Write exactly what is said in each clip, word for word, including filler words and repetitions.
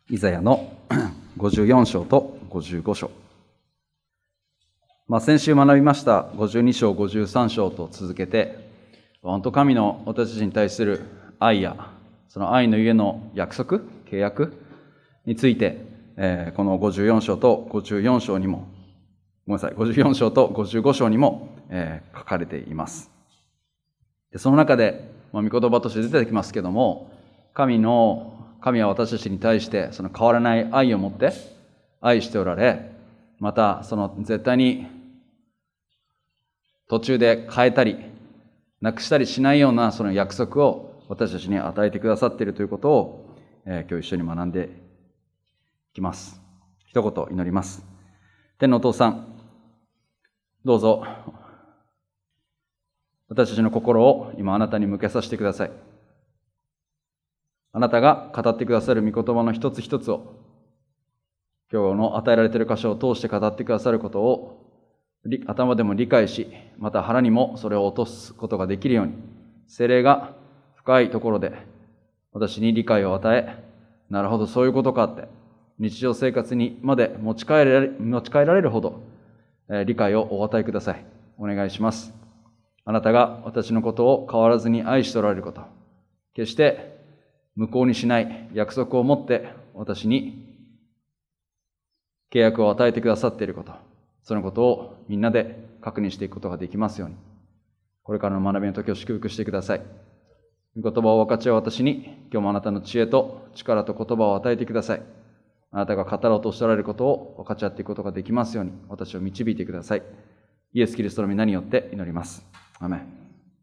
イザヤのごじゅうよん章とごじゅうご章。まあ、先週学びましたごじゅうに章、ごじゅうさん章と続けて、本当神の私たちに対する愛や、その愛のゆえの約束、契約について、えー、このごじゅうよん章とごじゅうよん章にも、ごめんなさい、ごじゅうよん章とごじゅうご章にも、えー、書かれています。でその中で、まあ、御言葉として出てきますけども、神の神は私たちに対してその変わらない愛を持って愛しておられ、またその絶対に途中で変えたりなくしたりしないようなその約束を私たちに与えてくださっているということを、えー、今日一緒に学んでいきます。一言祈ります。天のお父さん、どうぞ私たちの心を今あなたに向けさせてください。あなたが語ってくださる御言葉の一つ一つを、今日の与えられている箇所を通して語ってくださることを頭でも理解し、また腹にもそれを落とすことができるように、聖霊が深いところで私に理解を与え、なるほどそういうことかって日常生活にまで持ち帰られ、持ち帰られるほど、えー、理解をお与えください。お願いします。あなたが私のことを変わらずに愛しておられること、決して無効にしない約束を持って私に契約を与えてくださっていること、そのことをみんなで確認していくことができますように、これからの学びの時を祝福してください。御言葉を分かち合う私に、今日もあなたの知恵と力と言葉を与えてください。あなたが語ろうとしておられることを分かち合っていくことができますように、私を導いてください。イエス・キリストの皆によって祈ります。アーメン。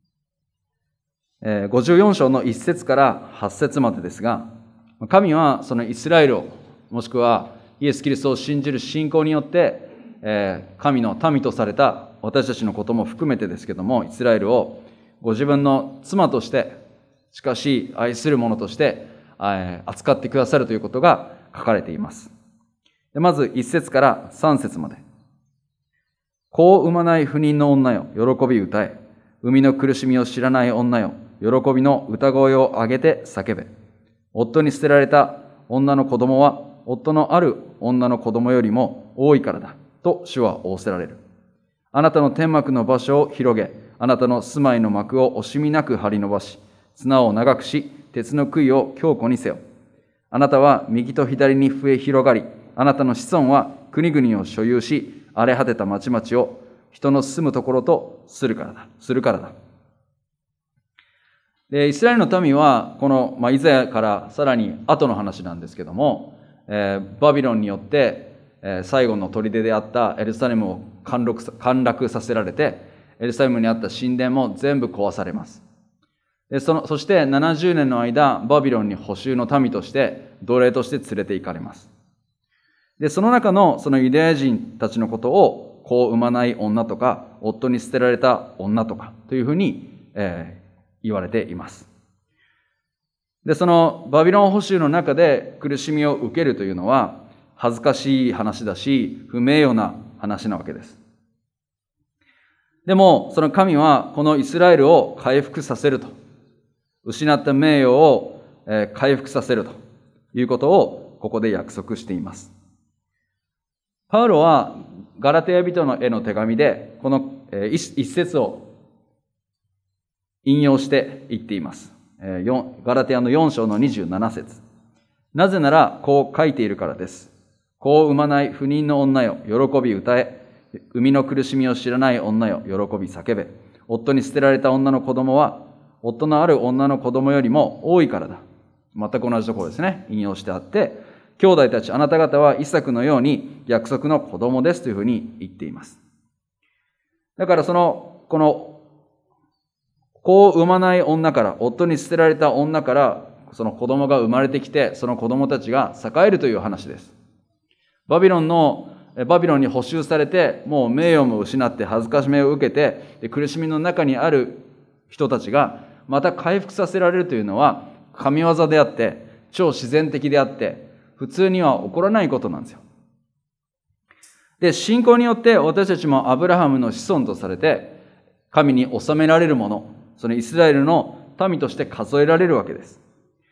ごじゅうよん章のいち節からはち節までですが、神はそのイスラエルを、もしくはイエス・キリストを信じる信仰によって神の民とされた私たちのことも含めてですけども、イスラエルをご自分の妻として、しかし愛する者として扱ってくださるということが書かれています。まずいち節からさん節まで。子を産まない不妊の女よ、喜び歌え。産みの苦しみを知らない女よ、喜びの歌声を上げて叫べ。夫に捨てられた女の子供は、夫のある女の子供よりも多いからだ、と主は仰せられる。あなたの天幕の場所を広げ、あなたの住まいの幕を惜しみなく張り伸ばし、綱を長くし、鉄の杭を強固にせよ。あなたは右と左に増え広がり、あなたの子孫は国々を所有し、荒れ果てた町々を人の住むところとするからだ。するからだ。で、イスラエルの民は、この、まあ、イザヤからさらに後の話なんですけども、えー、バビロンによって、えー、最後の砦であったエルサレムを陥落、陥落させられて、エルサレムにあった神殿も全部壊されます。で、その、そしてななじゅうねんの間、バビロンに捕囚の民として、奴隷として連れて行かれます。で、その中のそのユダヤ人たちのことを、子を産まない女とか、夫に捨てられた女とか、というふうに、えー、言われています。で、そのバビロン捕囚の中で苦しみを受けるというのは、恥ずかしい話だし、不名誉な話なわけです。でも、その神はこのイスラエルを回復させると。失った名誉を回復させるということをここで約束しています。パウロはガラテヤ人への手紙でこの一節を引用して言っています。ガラテヤのよん章のにじゅうなな節。なぜならこう書いているからです。子を産まない不妊の女よ、喜び歌え。産みの苦しみを知らない女よ、喜び叫べ。夫に捨てられた女の子供は、夫のある女の子供よりも多いからだ。全く同じところですね。引用してあって、兄弟たち、あなた方はイサクのように約束の子供ですというふうに言っています。だからその、この、子を産まない女から、夫に捨てられた女から、その子供が生まれてきて、その子供たちが栄えるという話です。バビロンの、バビロンに捕囚されて、もう名誉も失って恥ずかしめを受けて、で苦しみの中にある人たちが、また回復させられるというのは、神業であって、超自然的であって、普通には起こらないことなんですよ。で、信仰によって私たちもアブラハムの子孫とされて、神に納められるもの、そのイスラエルの民として数えられるわけです。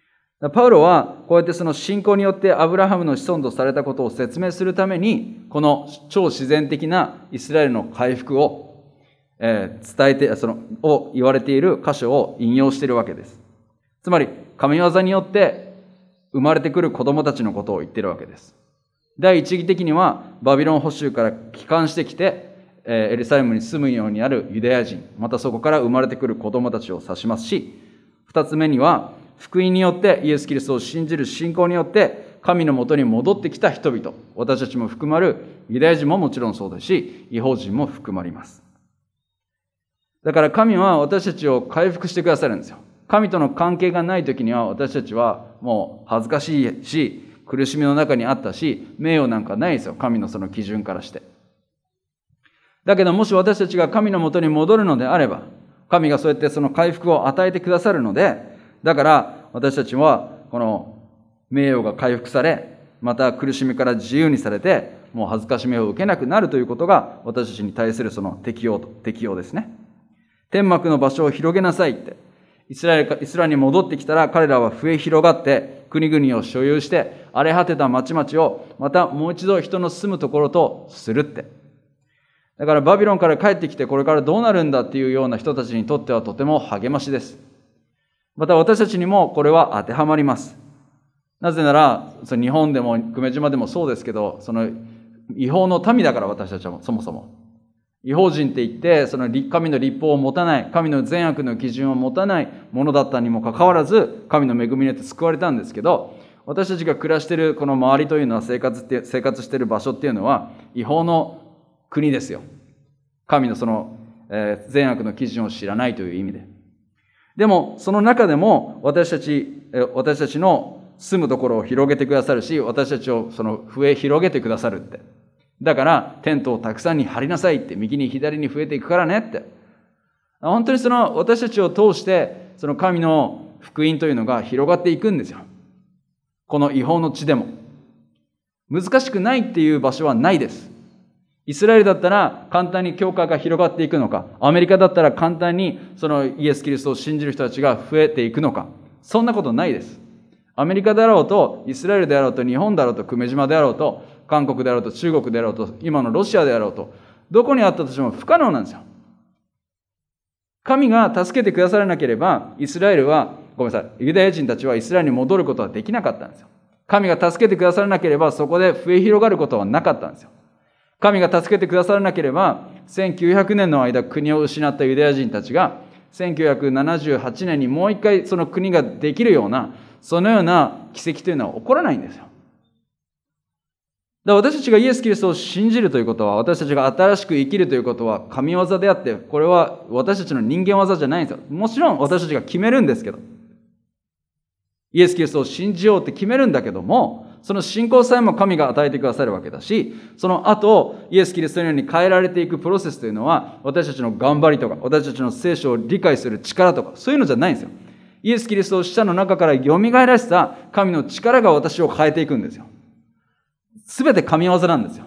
パウロはこうやってその信仰によってアブラハムの子孫とされたことを説明するために、この超自然的なイスラエルの回復を、えー、伝えて、その、を言われている箇所を引用しているわけです。つまり、神業によって生まれてくる子供たちのことを言っているわけです。第一義的には、バビロン捕囚から帰還してきて、えー、エルサレムに住むようになるユダヤ人、またそこから生まれてくる子供たちを指しますし、二つ目には、福音によってイエス・キリストを信じる信仰によって神のもとに戻ってきた人々、私たちも含まるユダヤ人ももちろんそうですし、異邦人も含まれます。だから神は私たちを回復してくださるんですよ。神との関係がないときには私たちはもう恥ずかしいし、苦しみの中にあったし、名誉なんかないですよ。神のその基準からして。だけどもし私たちが神のもとに戻るのであれば、神がそうやってその回復を与えてくださるので、だから私たちはこの名誉が回復され、また苦しみから自由にされて、もう恥ずかしめを受けなくなるということが私たちに対するその適用と、適用ですね。天幕の場所を広げなさいって。イスラエル、イスラエルに戻ってきたら彼らは増え広がって国々を所有して荒れ果てた町々をまたもう一度人の住むところとするって。だからバビロンから帰ってきてこれからどうなるんだっていうような人たちにとってはとても励ましです。また私たちにもこれは当てはまります。なぜなら、その日本でも久米島でもそうですけど、その違法の民だから私たちはそもそも。違法人って言って、その神の律法を持たない、神の善悪の基準を持たないものだったにもかかわらず、神の恵みによって救われたんですけど、私たちが暮らしているこの周りというのは生活って、生活している場所っていうのは違法の国ですよ。神のその、えー、善悪の基準を知らないという意味で。でも、その中でも私たち、私たちの住むところを広げてくださるし、私たちをその増え広げてくださるって。だから、テントをたくさんに張りなさいって、右に左に増えていくからねって。本当にその私たちを通して、その神の福音というのが広がっていくんですよ。この違法の地でも。難しくないっていう場所はないです。イスラエルだったら簡単に教会が広がっていくのか、アメリカだったら簡単にそのイエス・キリストを信じる人たちが増えていくのか、そんなことないです。アメリカであろうと、イスラエルであろうと、日本であろうと、久米島であろうと、韓国であろうと、中国であろうと、今のロシアであろうと、どこにあったとしても不可能なんですよ。神が助けてくださらなければ、イスラエルは、ごめんなさい、ユダヤ人たちはイスラエルに戻ることはできなかったんですよ。神が助けてくださらなければ、そこで増え広がることはなかったんですよ。神が助けてくださらなければ、せんきゅうひゃくねんの間国を失ったユダヤ人たちが、せんきゅうひゃくななじゅうはちねんにもう一回その国ができるような、そのような奇跡というのは起こらないんですよ。だから私たちがイエス・キリストを信じるということは、私たちが新しく生きるということは神業であって、これは私たちの人間業じゃないんですよ。もちろん私たちが決めるんですけど、イエス・キリストを信じようって決めるんだけども、その信仰さえも神が与えてくださるわけだし、その後、イエス・キリストのように変えられていくプロセスというのは、私たちの頑張りとか、私たちの聖書を理解する力とか、そういうのじゃないんですよ。イエス・キリストを死者の中から蘇らせた神の力が私を変えていくんですよ。すべて神業なんですよ。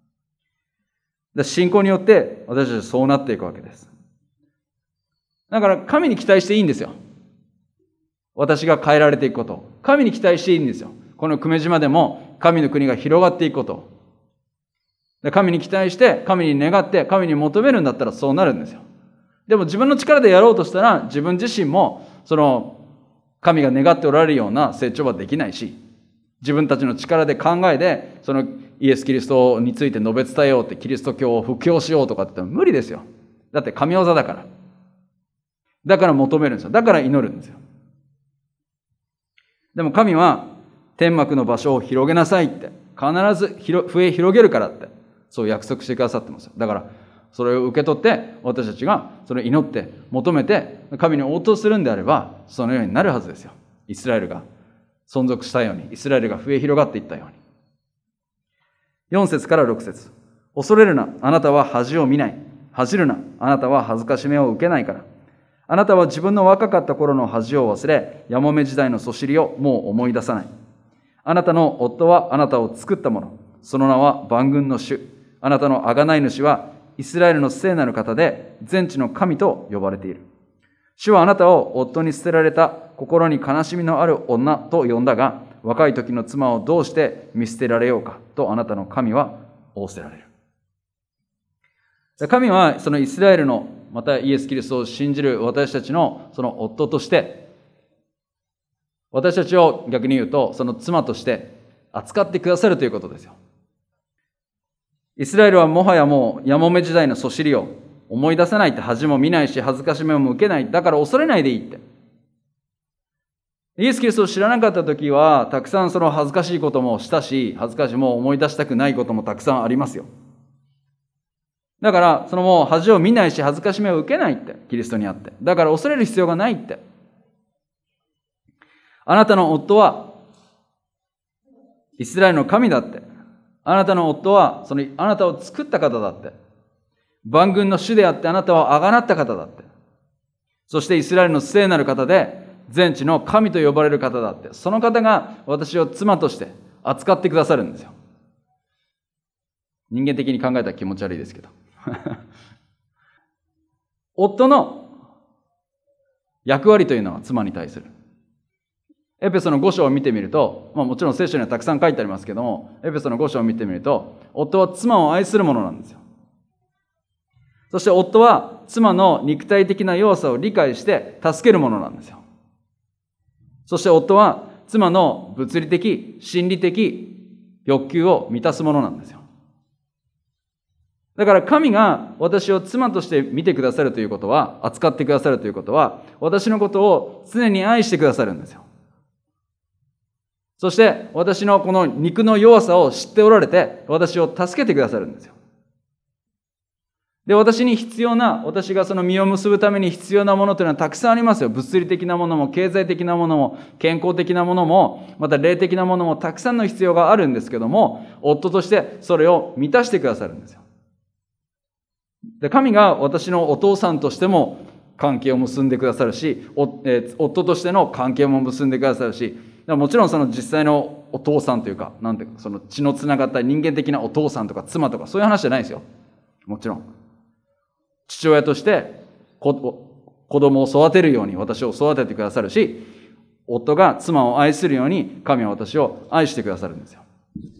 信仰によって私たちはそうなっていくわけです。だから神に期待していいんですよ。私が変えられていくことを。神に期待していいんですよ。この久米島でも神の国が広がっていくことを。神に期待して、神に願って、神に求めるんだったらそうなるんですよ。でも自分の力でやろうとしたら、自分自身もその神が願っておられるような成長はできないし、自分たちの力で考えて、そのイエス・キリストについて述べ伝えようって、キリスト教を布教しようとかって言ったら無理ですよ。だって神業だから。だから求めるんですよ。だから祈るんですよ。でも神は天幕の場所を広げなさいって、必ず増え広げるからって、そう約束してくださってますよ。だから、それを受け取って、私たちがそれを祈って、求めて、神に応答するんであれば、そのようになるはずですよ。イスラエルが存続したように、イスラエルが増え広がっていったように。よん節からろく節。恐れるな、あなたは恥を見ない。恥じるな、あなたは恥ずかしめを受けないから。あなたは自分の若かった頃の恥を忘れ、やもめ時代のそしりをもう思い出さない。あなたの夫はあなたを作ったもの。その名は万軍の主。あなたの贖い主はイスラエルの聖なる方で、全地の神と呼ばれている。主はあなたを夫に捨てられた心に悲しみのある女と呼んだが、若い時の妻をどうして見捨てられようかとあなたの神は仰せられる。神はそのイスラエルの、またイエス・キリストを信じる私たちのその夫として、私たちを逆に言うとその妻として扱ってくださるということですよ。イスラエルはもはやもうやもめ時代のそしりを思い出さないって、恥も見ないし恥ずかしめも受けない、だから恐れないでいいって。イエス・キリストを知らなかった時はたくさんその恥ずかしいこともしたし、恥ずかしいもう思い出したくないこともたくさんありますよ。だからそのもう恥を見ないし恥ずかしめを受けないって、キリストにあって、だから恐れる必要がないって。あなたの夫はイスラエルの神だって、あなたの夫はそのあなたを作った方だって、万軍の主であってあなたはあがなった方だって、そしてイスラエルの聖なる方で全地の神と呼ばれる方だって、その方が私を妻として扱ってくださるんですよ。人間的に考えたら気持ち悪いですけど夫の役割というのは妻に対する。エペソのご章を見てみると、まあ、もちろん聖書にはたくさん書いてありますけども、エペソのご章を見てみると、夫は妻を愛するものなんですよ。そして夫は妻の肉体的な弱さを理解して助けるものなんですよ。そして夫は妻の物理的、心理的欲求を満たすものなんですよ。だから神が私を妻として見てくださるということは、扱ってくださるということは、私のことを常に愛してくださるんですよ。そして私のこの肉の弱さを知っておられて、私を助けてくださるんですよ。で、私に必要な、私がその実を結ぶために必要なものというのはたくさんありますよ。物理的なものも、経済的なものも、健康的なものも、また霊的なものもたくさんの必要があるんですけども、夫としてそれを満たしてくださるんですよ。で、神が私のお父さんとしても関係を結んでくださるし、おえー、夫としての関係も結んでくださるし、もちろんその実際のお父さんというか、なんていうか、その血のつながった人間的なお父さんとか妻とかそういう話じゃないですよ。もちろん。父親として子供を育てるように私を育ててくださるし、夫が妻を愛するように神は私を愛してくださるんですよ。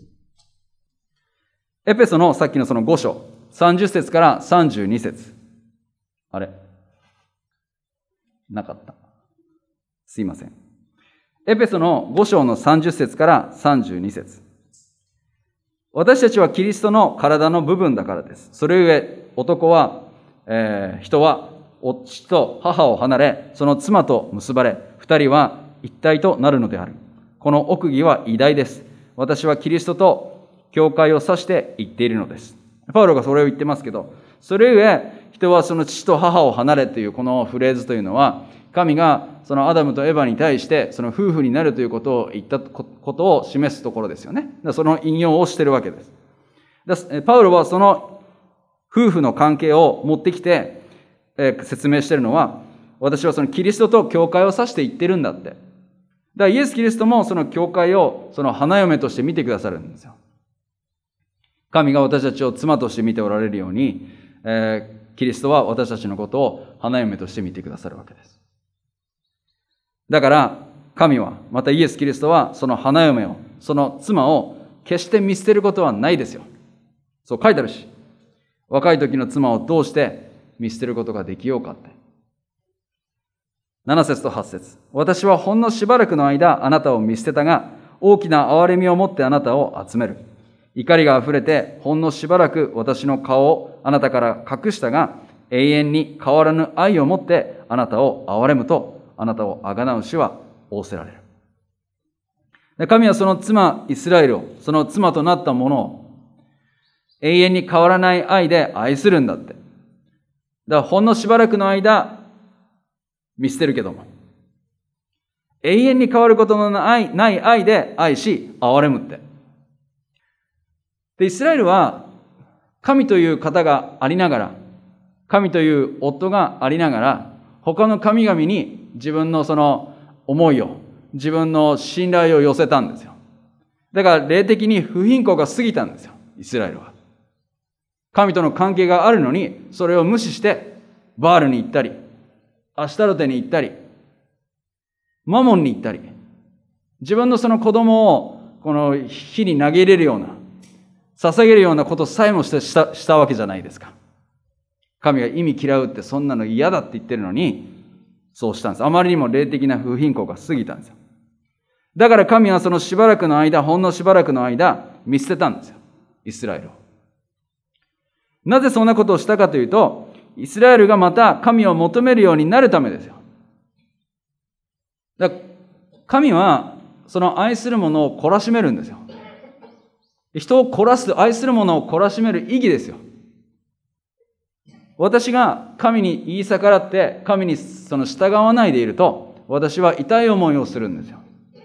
エペソのさっきのそのご章、さんじゅっ節からさんじゅうに節。あれなかった。すいません。エペソのご章のさんじゅっ節からさんじゅうに節。私たちはキリストの体の部分だからです。それゆえ男は、えー、人は父と母を離れ、その妻と結ばれ、二人は一体となるのである。この奥義は偉大です。私はキリストと教会を指して言っているのです。パウロがそれを言ってますけど、それゆえ人はその父と母を離れというこのフレーズというのは、神がそのアダムとエバに対してその夫婦になるということを言ったことを示すところですよね。その引用をしているわけです。パウロはその夫婦の関係を持ってきて、えー、説明しているのは、私はそのキリストと教会を指して言ってるんだって。だからイエス・キリストもその教会をその花嫁として見てくださるんですよ。神が私たちを妻として見ておられるように、えー、キリストは私たちのことを花嫁として見てくださるわけです。だから神は、またイエス・キリストはその花嫁を、その妻を決して見捨てることはないですよ。そう書いてあるし、若い時の妻をどうして見捨てることができようかって。なな節とはち節。私はほんのしばらくの間あなたを見捨てたが、大きな憐れみを持ってあなたを集める。怒りがあふれてほんのしばらく私の顔をあなたから隠したが、永遠に変わらぬ愛を持ってあなたを憐れむと、あなたをあがなう主は仰せられる。で、神はその妻イスラエルを、その妻となったものを永遠に変わらない愛で愛するんだって。だからほんのしばらくの間見捨てるけども、永遠に変わることのないない愛で愛し憐れむって。で、イスラエルは神という方がありながら、神という夫がありながら、他の神々に自分のその思いを、自分の信頼を寄せたんですよ。だから霊的に不貧困が過ぎたんですよ、イスラエルは。神との関係があるのに、それを無視してバールに行ったり、アシュタロテに行ったり、 マモンに行ったり、自分のその子供をこの火に投げ入れるような、捧げるようなことさえもしたしたしたわけじゃないですか。神が意味嫌うってそんなの嫌だって言ってるのに、そうしたんです。あまりにも霊的な不貧困が過ぎたんですよ。だから神はそのしばらくの間、ほんのしばらくの間、見捨てたんですよ。イスラエルを。なぜそんなことをしたかというと、イスラエルがまた神を求めるようになるためですよ。だから神はその愛するものを懲らしめるんですよ。人を懲らす、愛するものを懲らしめる意義ですよ。私が神に言い逆らって神にその従わないでいると、私は痛い思いをするんですよ。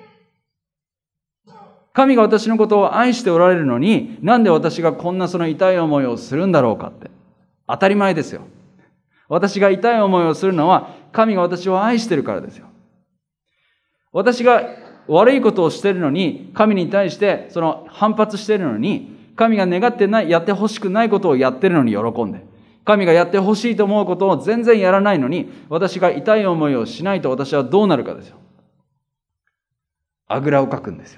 神が私のことを愛しておられるのに、なんで私がこんなその痛い思いをするんだろうかって。当たり前ですよ。私が痛い思いをするのは、神が私を愛してるからですよ。私が悪いことをしているのに、神に対してその反発しているのに、神が願ってない、やってほしくないことをやってるのに喜んで、神がやってほしいと思うことを全然やらないのに、私が痛い思いをしないと私はどうなるかですよ。あぐらをかくんですよ。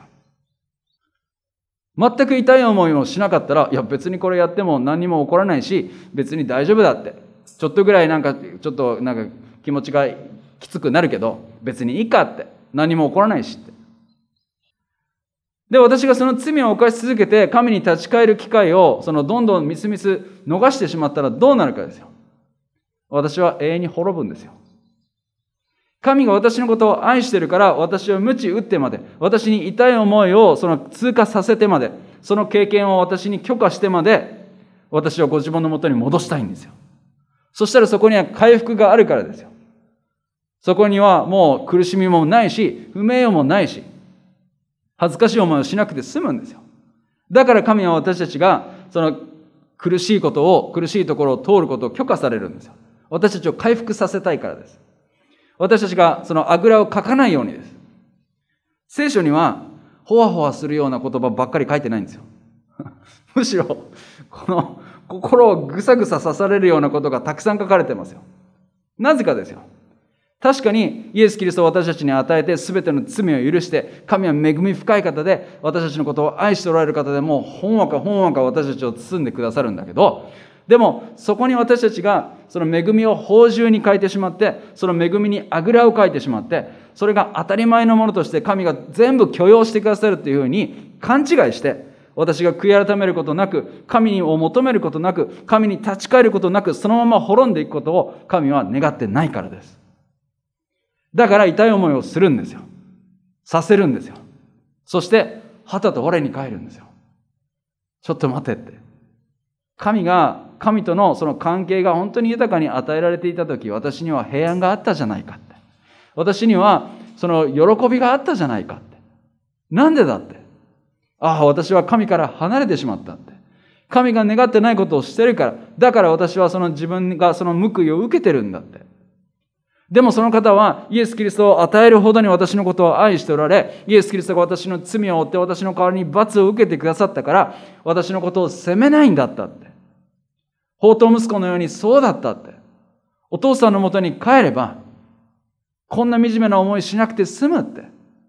全く痛い思いをしなかったら、いや別にこれやっても何にも起こらないし、別に大丈夫だって。ちょっとぐらいなんか、ちょっとなんか気持ちがきつくなるけど、別にいいかって。何も起こらないしって。で、私がその罪を犯し続けて、神に立ち返る機会を、そのどんどんみすみす逃してしまったらどうなるかですよ。私は永遠に滅ぶんですよ。神が私のことを愛しているから、私を鞭打ってまで、私に痛い思いをその通過させてまで、その経験を私に許可してまで、私をご自分のもとに戻したいんですよ。そしたらそこには回復があるからですよ。そこにはもう苦しみもないし、不名誉もないし、恥ずかしい思いをしなくて済むんですよ。だから神は私たちがその苦しいことを、苦しいところを通ることを許可されるんですよ。私たちを回復させたいからです。私たちがそのあぐらをかかないようにです。聖書にはほわほわするような言葉ばっかり書いてないんですよ。むしろこの心をぐさぐさ刺されるようなことがたくさん書かれてますよ。なぜかですよ。確かにイエス・キリストを私たちに与えて全ての罪を許して、神は恵み深い方で、私たちのことを愛しておられる方で、もうほんわかほんわか私たちを包んでくださるんだけど、でもそこに私たちがその恵みを放縦に変えてしまって、その恵みにあぐらをかいてしまって、それが当たり前のものとして神が全部許容してくださるというふうに勘違いして、私が悔い改めることなく、神を求めることなく、神に立ち返ることなく、そのまま滅んでいくことを神は願ってないからです。だから痛い思いをするんですよ。させるんですよ。そしてはたと我に返るんですよ。ちょっと待てって。神が神とのその関係が本当に豊かに与えられていたとき、私には平安があったじゃないかって。私にはその喜びがあったじゃないかって。なんでだって。ああ、私は神から離れてしまったって。神が願ってないことをしてるから、だから私はその自分がその報いを受けてるんだって。でもその方はイエス・キリストを与えるほどに私のことを愛しておられ、イエス・キリストが私の罪を負って私の代わりに罰を受けてくださったから、私のことを責めないんだったって。放蕩息子のようにそうだったって。お父さんのもとに帰れば、こんな惨めな思いしなくて済むって。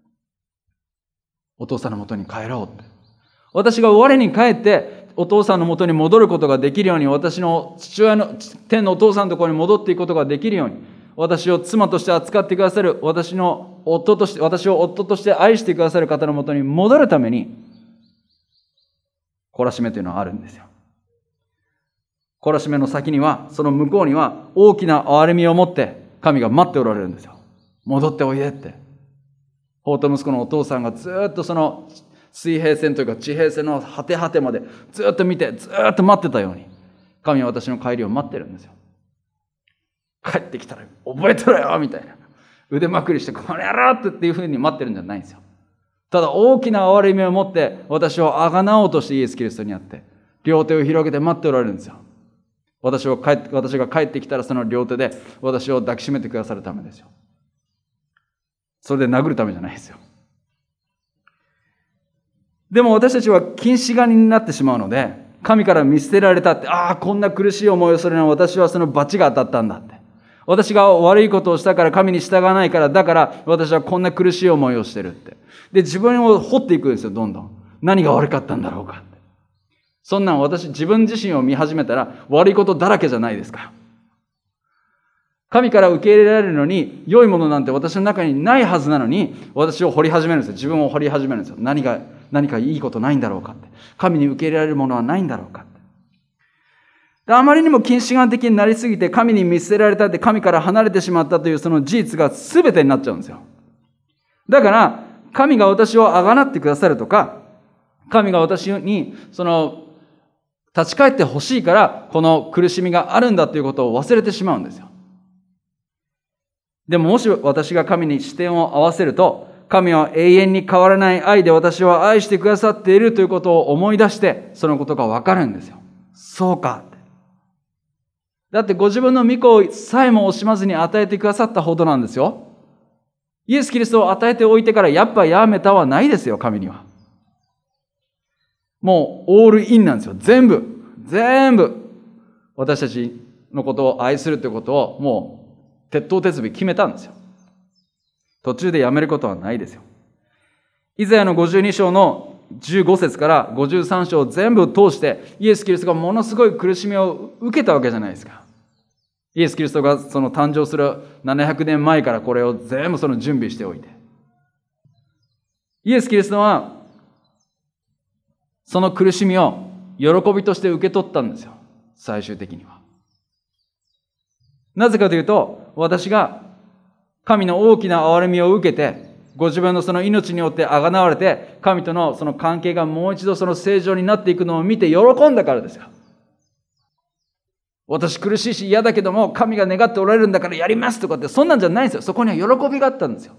お父さんのもとに帰ろうって。私が我に帰ってお父さんのもとに戻ることができるように、私の父親の天のお父さんのところに戻っていくことができるように、私を妻として扱ってくださる、私の夫として、私を夫として愛してくださる方のもとに戻るために、懲らしめというのはあるんですよ。懲らしめの先には、その向こうには大きな憐れみを持って神が待っておられるんですよ。戻っておいでって。放蕩息子のお父さんがずっとその水平線というか地平線の果て果てまでずっと見て、ずっと待ってたように、神は私の帰りを待ってるんですよ。帰ってきたら覚えとろよみたいな腕まくりして、この野郎っていうふうに待ってるんじゃないんですよ。ただ大きな憐れみを持って私をあがなおうとしてイエス・キリストにあって両手を広げて待っておられるんですよ。私を帰って私が帰ってきたら、その両手で私を抱きしめてくださるためですよ。それで殴るためじゃないですよ。でも私たちは近視眼になってしまうので、神から見捨てられたって、ああこんな苦しい思いをするのは私はその罰が当たったんだって、 私が悪いことをしたから神に従わないから、だから私はこんな苦しい思いをしてるって。で、自分を掘っていくんですよ、どんどん。何が悪かったんだろうかって。そんなん私、自分自身を見始めたら悪いことだらけじゃないですか。神から受け入れられるのに、良いものなんて私の中にないはずなのに、私を掘り始めるんですよ。自分を掘り始めるんですよ。何が、何かいいことないんだろうかって。神に受け入れられるものはないんだろうかって。で、あまりにも近視眼的になりすぎて、神に見捨てられたって、神から離れてしまったというその事実が全てになっちゃうんですよ。だから、神が私をあがなってくださるとか、神が私に、その、立ち返ってほしいから、この苦しみがあるんだということを忘れてしまうんですよ。でももし私が神に視点を合わせると、神は永遠に変わらない愛で私を愛してくださっているということを思い出して、そのことがわかるんですよ。そうかって。だってご自分の御子さえも惜しまずに与えてくださったほどなんですよ。イエス・キリストを与えておいてからやっぱやめたはないですよ、神には。もうオールインなんですよ。全部、全部私たちのことを愛するということをもう鉄頭鉄尾決めたんですよ。途中でやめることはないですよ。イザヤのごじゅうに章のじゅうご節からごじゅうさん章を全部通してイエス・キリストがものすごい苦しみを受けたわけじゃないですか。イエス・キリストがその誕生するななひゃくねんまえからこれを全部その準備しておいて、イエス・キリストはその苦しみを喜びとして受け取ったんですよ、最終的には。なぜかというと、私が神の大きな憐れみを受けて、ご自分のその命によってあがなわれて、神とのその関係がもう一度その正常になっていくのを見て喜んだからですよ。私苦しいし嫌だけども、神が願っておられるんだからやりますとかって、そんなんじゃないんですよ。そこには喜びがあったんですよ。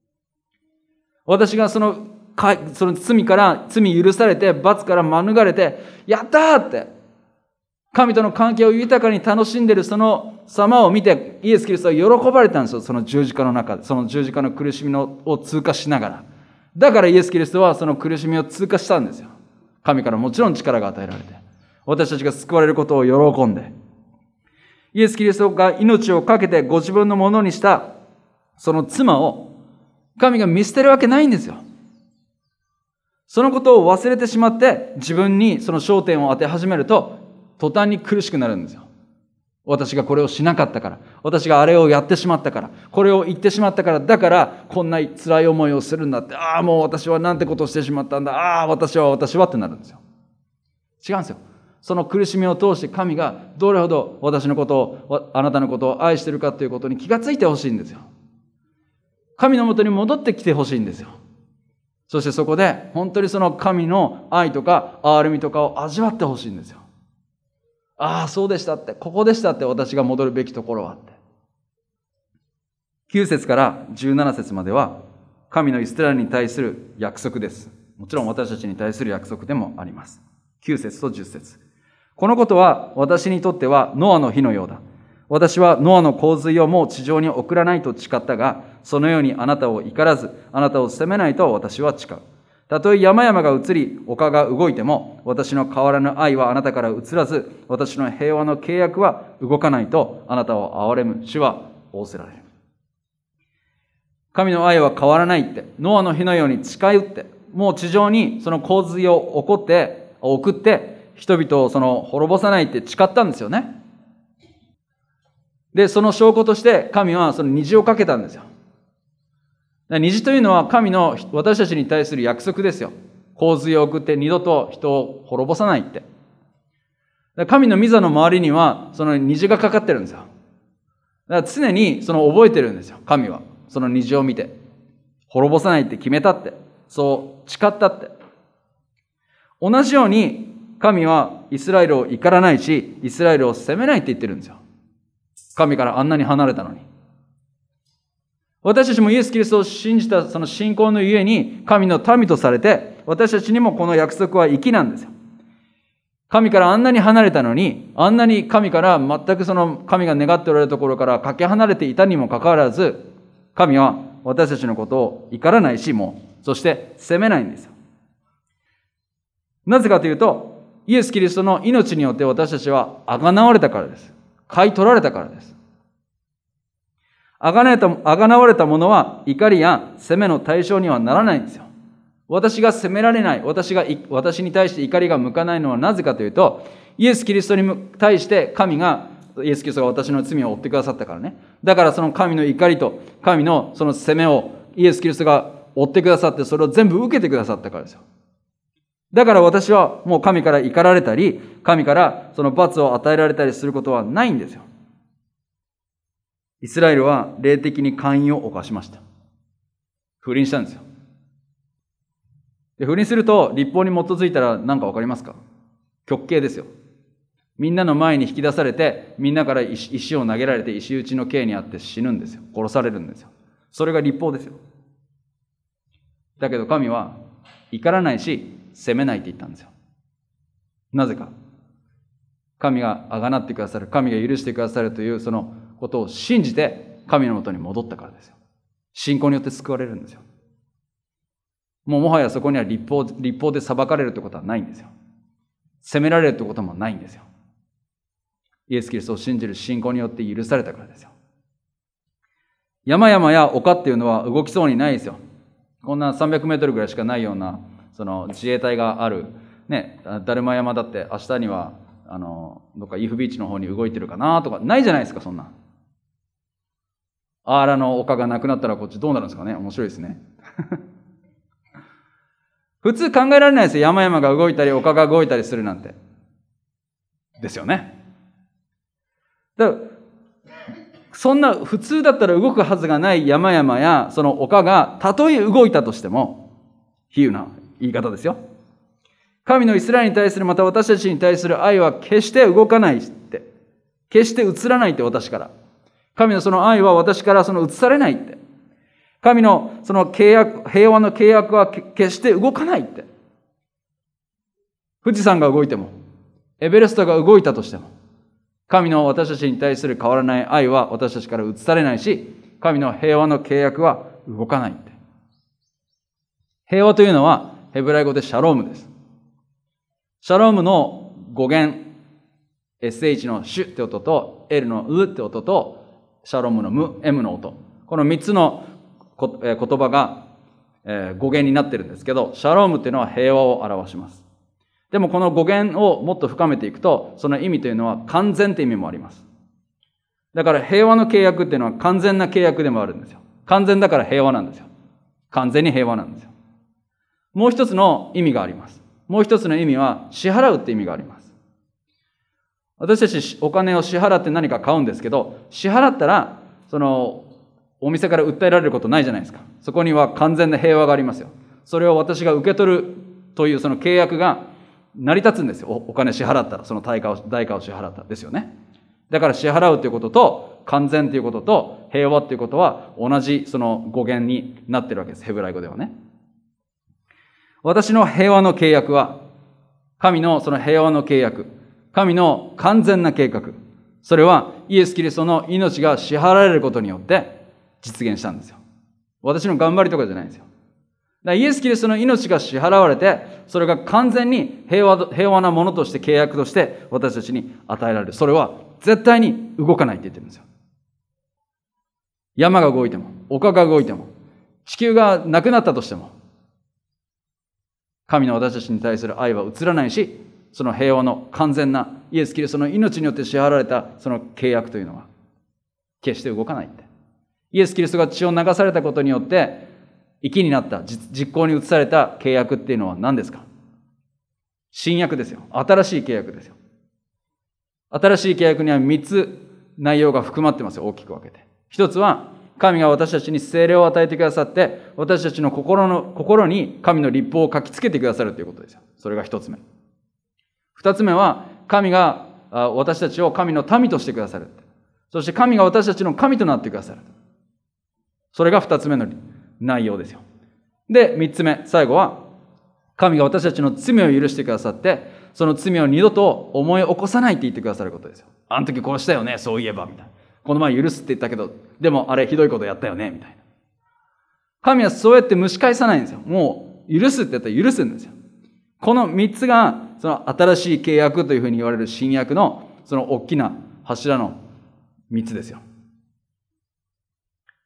私がそのその罪から罪許されて罰から免れてやったーって神との関係を豊かに楽しんでいるその様を見てイエス・キリストは喜ばれたんですよ。その十字架の中で、その十字架の苦しみのを通過しながら。だからイエス・キリストはその苦しみを通過したんですよ。神からもちろん力が与えられて、私たちが救われることを喜んで、イエス・キリストが命を懸けてご自分のものにしたその妻を神が見捨てるわけないんですよ。そのことを忘れてしまって自分にその焦点を当て始めると途端に苦しくなるんですよ。私がこれをしなかったから、私があれをやってしまったから、これを言ってしまったから、だからこんな辛い思いをするんだって、ああもう私はなんてことをしてしまったんだ、ああ私は私はってなるんですよ。違うんですよ。その苦しみを通して神がどれほど私のことを、あなたのことを愛しているかということに気がついてほしいんですよ。神のもとに戻ってきてほしいんですよ。そしてそこで本当にその神の愛とか憐れみとかを味わってほしいんですよ。ああそうでしたって、ここでしたって、私が戻るべきところはって。きゅう節からじゅうなな節までは神のイスラエルに対する約束です。もちろん私たちに対する約束でもあります。きゅう節とじゅっ節。このことは私にとってはノアの日のようだ。私はノアの洪水をもう地上に送らないと誓ったが、そのようにあなたを怒らず、あなたを責めないと私は誓う。たとえ山々が移り、丘が動いても、私の変わらぬ愛はあなたから移らず、私の平和の契約は動かないと、あなたを憐れむ主は仰せられる。神の愛は変わらないって、ノアの日のように誓うって、もう地上にその洪水を起こって、送って、人々をその滅ぼさないって誓ったんですよね。で、その証拠として神はその虹をかけたんですよ。虹というのは神の私たちに対する約束ですよ。洪水を送って二度と人を滅ぼさないって。神の御座の周りにはその虹がかかってるんですよ。だから常にその覚えてるんですよ。神はその虹を見て滅ぼさないって決めたって、そう誓ったって。同じように神はイスラエルを怒らないし、イスラエルを責めないって言ってるんですよ。神からあんなに離れたのに。私たちもイエス・キリストを信じたその信仰のゆえに神の民とされて、私たちにもこの約束は粋なんですよ。神からあんなに離れたのに、あんなに神から全くその神が願っておられるところからかけ離れていたにもかかわらず、神は私たちのことを怒らないし、もうそして責めないんですよ。なぜかというと、イエス・キリストの命によって私たちは贖われたからです。買い取られたからです。 あがなわれた者は怒りや責めの対象にはならないんですよ。私が責められない、私が、私に対して怒りが向かないのはなぜかというと、イエス・キリストに対して神が、イエス・キリストが私の罪を負ってくださったからね。だからその神の怒りと神のその責めをイエス・キリストが負ってくださって、それを全部受けてくださったからですよ。だから私はもう神から怒られたり、神からその罰を与えられたりすることはないんですよ。イスラエルは霊的に姦淫を犯しました。不倫したんですよ。で、不倫すると律法に基づいたら何か分かりますか？極刑ですよ。みんなの前に引き出されて、みんなから石、石を投げられて石打ちの刑にあって死ぬんですよ。殺されるんですよ。それが律法ですよ。だけど神は怒らないし責めないって言ったんですよ。なぜか。神があがなってくださる、神が許してくださるというそのことを信じて神のもとに戻ったからですよ。信仰によって救われるんですよ。もうもはやそこには律法、律法で裁かれるということはないんですよ。責められるということもないんですよ。イエス・キリストを信じる信仰によって許されたからですよ。山々や丘っていうのは動きそうにないですよ。こんなさんびゃくメートルぐらいしかないようなその自衛隊があるね、だるま山だって明日にはあのどっかイフビーチの方に動いてるかなとかないじゃないですか。そんなアーラの丘がなくなったらこっちどうなるんですかね。面白いですね。普通考えられないですよ。山々が動いたり丘が動いたりするなんてですよね。だからそんな普通だったら動くはずがない山々やその丘がたとえ動いたとしても、比喩な言い方ですよ。神のイスラエルに対するまた私たちに対する愛は決して動かないって、決して移らないって。私から神のその愛は私からその移されないって。神のその契約、平和の契約は決して動かないって。富士山が動いてもエベレストが動いたとしても、神の私たちに対する変わらない愛は私たちから移されないし、神の平和の契約は動かないって。平和というのはヘブライ語でシャロームです。シャロームの語源、エスエイチ のシュって音と L のウって音とシャロームのム、M の音、このみっつの言葉が語源になってるんですけど、シャロームっていうのは平和を表します。でもこの語源をもっと深めていくと、その意味というのは完全という意味もあります。だから平和の契約っていうのは完全な契約でもあるんですよ。完全だから平和なんですよ。完全に平和なんですよ。もう一つの意味があります。もう一つの意味は支払うって意味があります。私たちお金を支払って何か買うんですけど、支払ったらそのお店から訴えられることないじゃないですか。そこには完全な平和がありますよ。それを私が受け取るというその契約が成り立つんですよ。お金支払ったら、その代価を、代価を支払ったらですよね。だから支払うということと完全ということと平和ということは同じその語源になっているわけです。ヘブライ語ではね。私の平和の契約は、神のその平和の契約、神の完全な計画、それはイエス・キリストの命が支払われることによって実現したんですよ。私の頑張りとかじゃないんですよ。だからイエス・キリストの命が支払われて、それが完全に平和、平和なものとして契約として私たちに与えられる。それは絶対に動かないって言ってるんですよ。山が動いても、丘が動いても、地球がなくなったとしても、神の私たちに対する愛は移らないし、その平和の完全なイエス・キリストの命によって支払われたその契約というのは決して動かないって。イエス・キリストが血を流されたことによって息になった、実行に移された契約っていうのは何ですか？新約ですよ。新しい契約ですよ。新しい契約にはみっつ内容が含まってますよ。大きく分けて。一つは神が私たちに聖霊を与えてくださって、私たちの心の心に神の律法を書きつけてくださるということですよ。それが一つ目。二つ目は神が私たちを神の民としてくださる。そして神が私たちの神となってくださる。それが二つ目の内容ですよ。で、三つ目、最後は神が私たちの罪を許してくださって、その罪を二度と思い起こさないって言ってくださることですよ。あの時こうしたよね、そういえばみたいな。この前許すって言ったけど、でもあれひどいことやったよねみたいな。神はそうやって蒸し返さないんですよ。もう許すって言ったら許すんですよ。この三つがその新しい契約というふうに言われる新約のその大きな柱の三つですよ。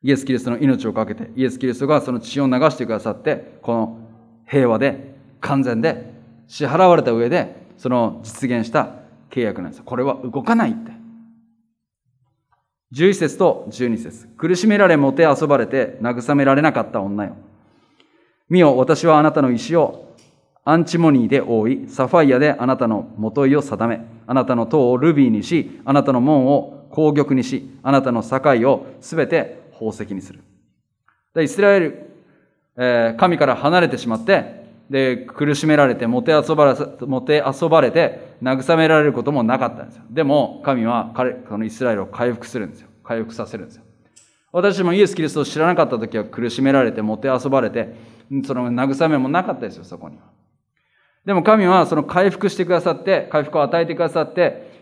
イエス・キリストの命をかけて、イエス・キリストがその血を流してくださって、この平和で完全で支払われた上で、その実現した契約なんです。これは動かないって。じゅういち節とじゅうに節。苦しめられ、もてあそばれて、慰められなかった女よ。見よ、私はあなたの石をアンチモニーで覆い、サファイアであなたの元井を定め、あなたの塔をルビーにし、あなたの門を紅玉にし、あなたの境をすべて宝石にする。でイスラエル、えー、神から離れてしまって、で苦しめられて、もてあそばれ、もてあそばれて、慰められることもなかったんですよ。でも神は彼、このイスラエルを回復するんですよ。回復させるんですよ。私もイエス・キリストを知らなかった時は苦しめられて、もてあそばれて、その慰めもなかったですよ、そこには。でも神はその回復してくださって、回復を与えてくださって、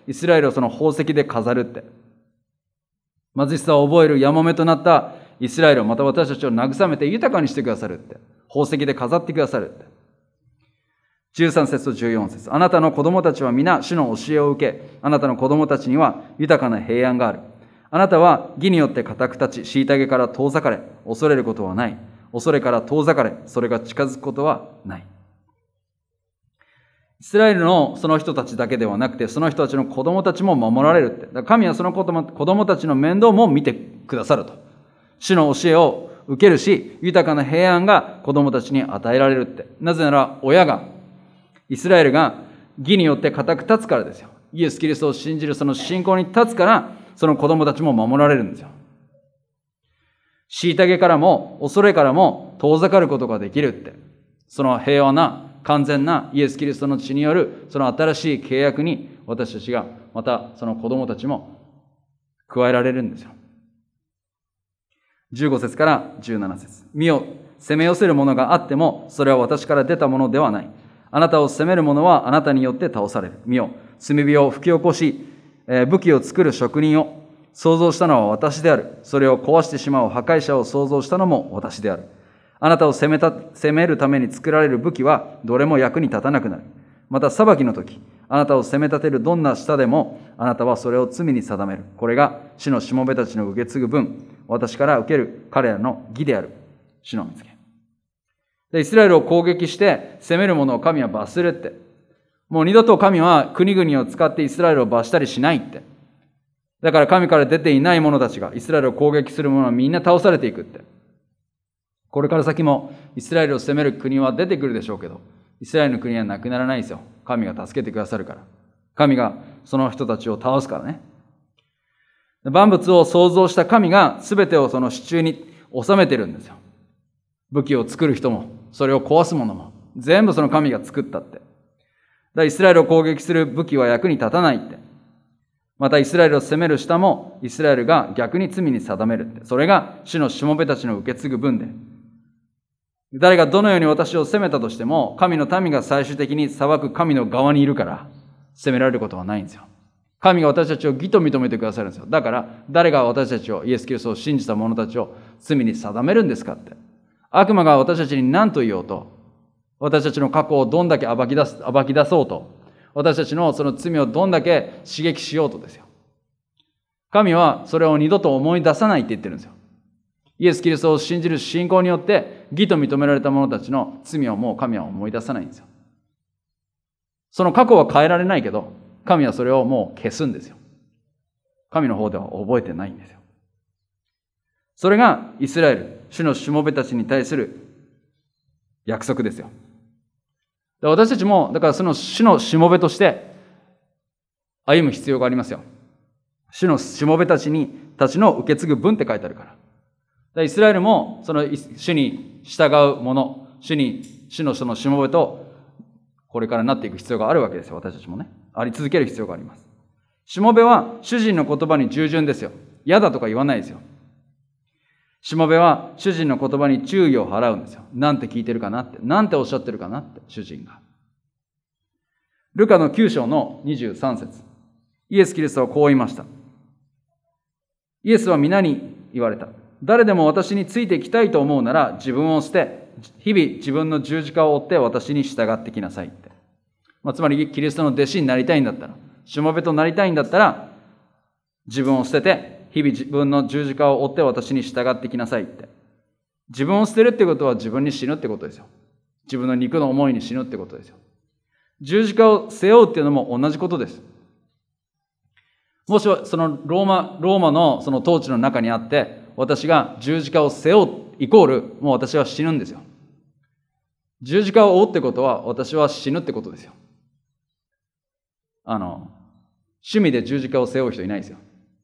イスラエルをその宝石で飾るって。貧しさを覚えるやもめとなったイスラエルをまた私たちを慰めて豊かにしてくださるって。宝石で飾ってくださるって。じゅうさん節とじゅうよん節。あなたの子供たちは皆主の教えを受け、あなたの子供たちには豊かな平安がある。あなたは義によって固く立ち、虐げから遠ざかれ、恐れることはない。恐れから遠ざかれ、それが近づくことはない。イスラエルのその人たちだけではなくて、その人たちの子供たちも守られるって。だから神はその子供たちの面倒も見てくださると。主の教えを受けるし、豊かな平安が子供たちに与えられるって。なぜなら親が、イスラエルが義によって固く立つからですよ。イエス・キリストを信じるその信仰に立つから、その子供たちも守られるんですよ。虐げからも恐れからも遠ざかることができるって。その平和な完全なイエス・キリストの血によるその新しい契約に私たちがまたその子供たちも加えられるんですよ。じゅうご節からじゅうなな節。見よ、攻め寄せるものがあってもそれは私から出たものではない。あなたを責める者はあなたによって倒される。見よ、炭火を吹き起こし、武器を作る職人を創造したのは私である。それを壊してしまう破壊者を創造したのも私である。あなたを責めた、責めるために作られる武器はどれも役に立たなくなる。また裁きの時、あなたを責め立てるどんな舌でも、あなたはそれを罪に定める。これが主のしもべたちの受け継ぐ分、私から受ける彼らの義である。主の見つけ。で、イスラエルを攻撃して攻める者を神は罰するって。もう二度と神は国々を使ってイスラエルを罰したりしないって。だから神から出ていない者たちがイスラエルを攻撃する者はみんな倒されていくって。これから先もイスラエルを攻める国は出てくるでしょうけど、イスラエルの国はなくならないですよ。神が助けてくださるから。神がその人たちを倒すからね。万物を創造した神が全てをその手中に収めてるんですよ。武器を作る人も、それを壊す者も、全部その神が作ったって。だからイスラエルを攻撃する武器は役に立たないって。またイスラエルを責める舌もイスラエルが逆に罪に定めるって。それが主のしもべたちの受け継ぐ分で。誰がどのように私を責めたとしても、神の民が最終的に裁く神の側にいるから、責められることはないんですよ。神が私たちを義と認めてくださるんですよ。だから、誰が私たちを、イエス・キリストを信じた者たちを罪に定めるんですかって。悪魔が私たちに何と言おうと、私たちの過去をどんだけ暴き出す、暴き出そうと、私たちのその罪をどんだけ刺激しようとですよ。神はそれを二度と思い出さないって言ってるんですよ。イエス・キリストを信じる信仰によって義と認められた者たちの罪をもう神は思い出さないんですよ。その過去は変えられないけど、神はそれをもう消すんですよ。神の方では覚えてないんですよ。それがイスラエル、主のしもべたちに対する約束ですよ。私たちも、だからその主のしもべとして歩む必要がありますよ。主のしもべたちに、たちの受け継ぐ分って書いてあるから。イスラエルもその主に従う者、主に、主のそのしもべとこれからなっていく必要があるわけですよ。私たちもね。あり続ける必要があります。しもべは主人の言葉に従順ですよ。嫌だとか言わないですよ。しもべは主人の言葉に注意を払うんですよ。なんて聞いてるかなって。なんておっしゃってるかなって、主人が。ルカのきゅう章のにじゅうさん節。イエス・キリストはこう言いました。イエスは皆に言われた。誰でも私についてきたいと思うなら自分を捨て、日々自分の十字架を追って私に従ってきなさいって。まあ、つまりキリストの弟子になりたいんだったら、しもべとなりたいんだったら、自分を捨てて日々自分の十字架を追って私に従ってきなさいって。自分を捨てるってことは自分に死ぬってことですよ。自分の肉の思いに死ぬってことですよ。十字架を背負うっていうのも同じことです。もしそのローマ、ローマのその統治の中にあって、私が十字架を背負うイコール、もう私は死ぬんですよ。十字架を追うってことは私は死ぬってことですよ。あの、趣味で十字架を背負う人いないですよ。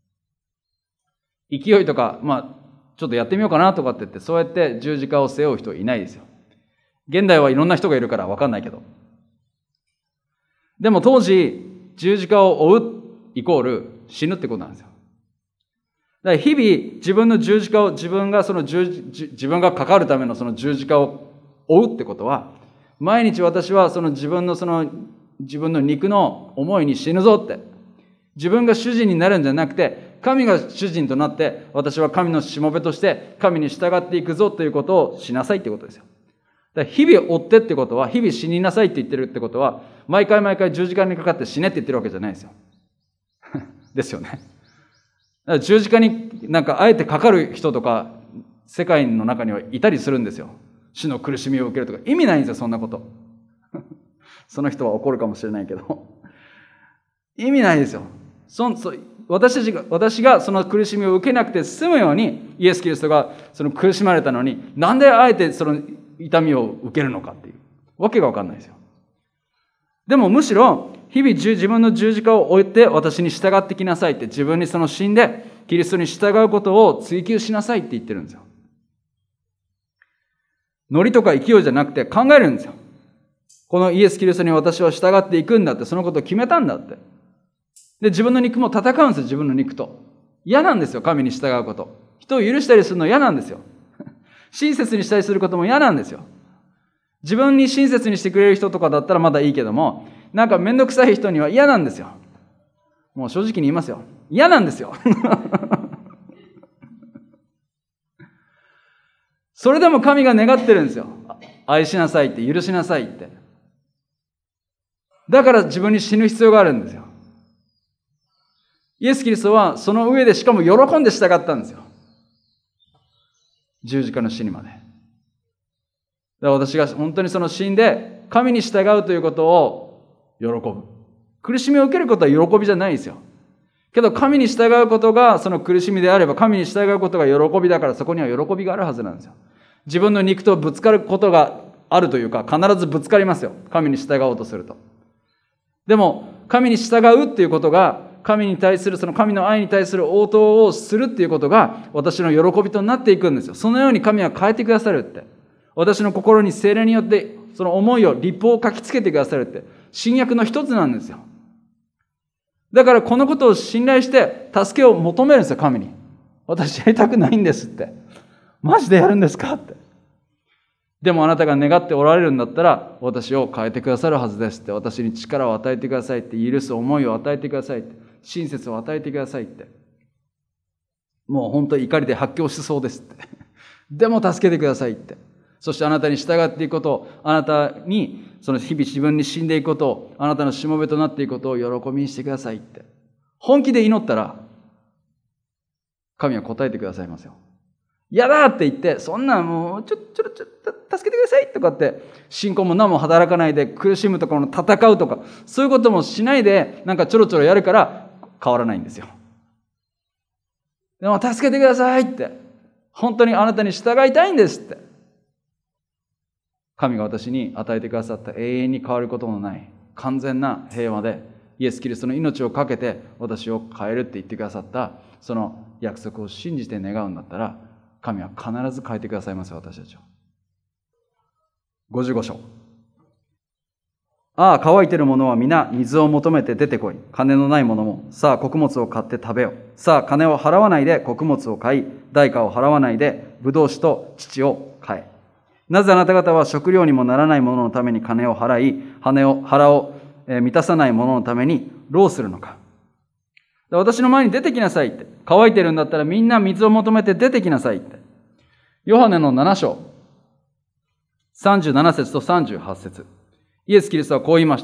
勢いとか、まあ、ちょっとやってみようかなとかって言って、そうやって十字架を背負う人いないですよ。現代はいろんな人がいるから分かんないけど。でも当時、十字架を追うイコール死ぬってことなんですよ。だから日々自分の十字架を、自分がその十字、自分がかかるためのその十字架を追うってことは、毎日私はその自分のその自分の肉の思いに死ぬぞって。自分が主人になるんじゃなくて、神が主人となって、私は神のしもべとして神に従っていくぞということをしなさいってことですよ。だから日々追ってってことは、日々死になさいって言ってるってことは、毎回毎回十字架にかかって死ねって言ってるわけじゃないですよ。ですよね。だから十字架になんかあえてかかる人とか、世界の中にはいたりするんですよ。主の苦しみを受けるとか。意味ないんですよ、そんなこと。その人は怒るかもしれないけど。意味ないですよ。そそ私たちが、私がその苦しみを受けなくて済むように、イエス・キリストがその苦しまれたのに、なんであえてその痛みを受けるのかっていう。わけがわかんないですよ。でもむしろ、日々自分の十字架を置いて私に従ってきなさいって、自分にその死んで、キリストに従うことを追求しなさいって言ってるんですよ。ノリとか勢いじゃなくて考えるんですよ。このイエス・キリストに私は従っていくんだって、そのことを決めたんだって。で、自分の肉も戦うんですよ、自分の肉と。嫌なんですよ、神に従うこと。人を許したりするの嫌なんですよ。親切にしたりすることも嫌なんですよ。自分に親切にしてくれる人とかだったらまだいいけども、なんかめんどくさい人には嫌なんですよ。もう正直に言いますよ。嫌なんですよ。それでも神が願ってるんですよ。愛しなさいって、許しなさいって。だから自分に死ぬ必要があるんですよ。イエス・キリストはその上でしかも喜んで従ったんですよ。十字架の死にまで。だから私が本当にその死んで神に従うということを喜ぶ。苦しみを受けることは喜びじゃないですよ。けど神に従うことがその苦しみであれば、神に従うことが喜びだから、そこには喜びがあるはずなんですよ。自分の肉とぶつかることがあるというか、必ずぶつかりますよ。神に従おうとすると。でも神に従うっていうことが、神に対する、その神の愛に対する応答をするっていうことが私の喜びとなっていくんですよ。そのように神は変えてくださるって。私の心に聖霊によってその思いを、律法を書きつけてくださるって。新約の一つなんですよ。だからこのことを信頼して助けを求めるんですよ、神に。私やりたくないんですって。マジでやるんですかって。でもあなたが願っておられるんだったら、私を変えてくださるはずですって。私に力を与えてくださいって。許す思いを与えてくださいって。親切を与えてくださいって。もう本当に怒りで発狂しそうですって。でも助けてくださいって。そしてあなたに従っていくことを、あなたにその日々自分に死んでいくことを、あなたのしもべとなっていくことを喜びにしてくださいって。本気で祈ったら、神は答えてくださいますよ。嫌だって言って、そんなもうちょちょちょ助けてくださいとかって、信仰も何も働かないで苦しむところの戦うとか、そういうこともしないでなんかちょろちょろやるから変わらないんですよ。でも助けてくださいって、本当にあなたに従いたいんですって、神が私に与えてくださった永遠に変わることのない完全な平和で、イエス・キリストの命を懸けて私を変えるって言ってくださったその約束を信じて願うんだったら、神は必ず変えてくださいますよ、私たちを。ごじゅうご章。ああ、乾いている者は皆水を求めて出てこい。金のない者も、さあ穀物を買って食べよ。さあ金を払わないで穀物を買い、代価を払わないで葡萄酒と乳を買え。なぜあなた方は食料にもならない者のために金を払い、羽を腹を満たさない者のために労するのか。私の前に出てきなさいって。乾いてるんだったらみんな水を求めて出てきなさいって。ヨハネのなな章、さんじゅうなな節とさんじゅうはち節。イエス・キリストはこう言いました。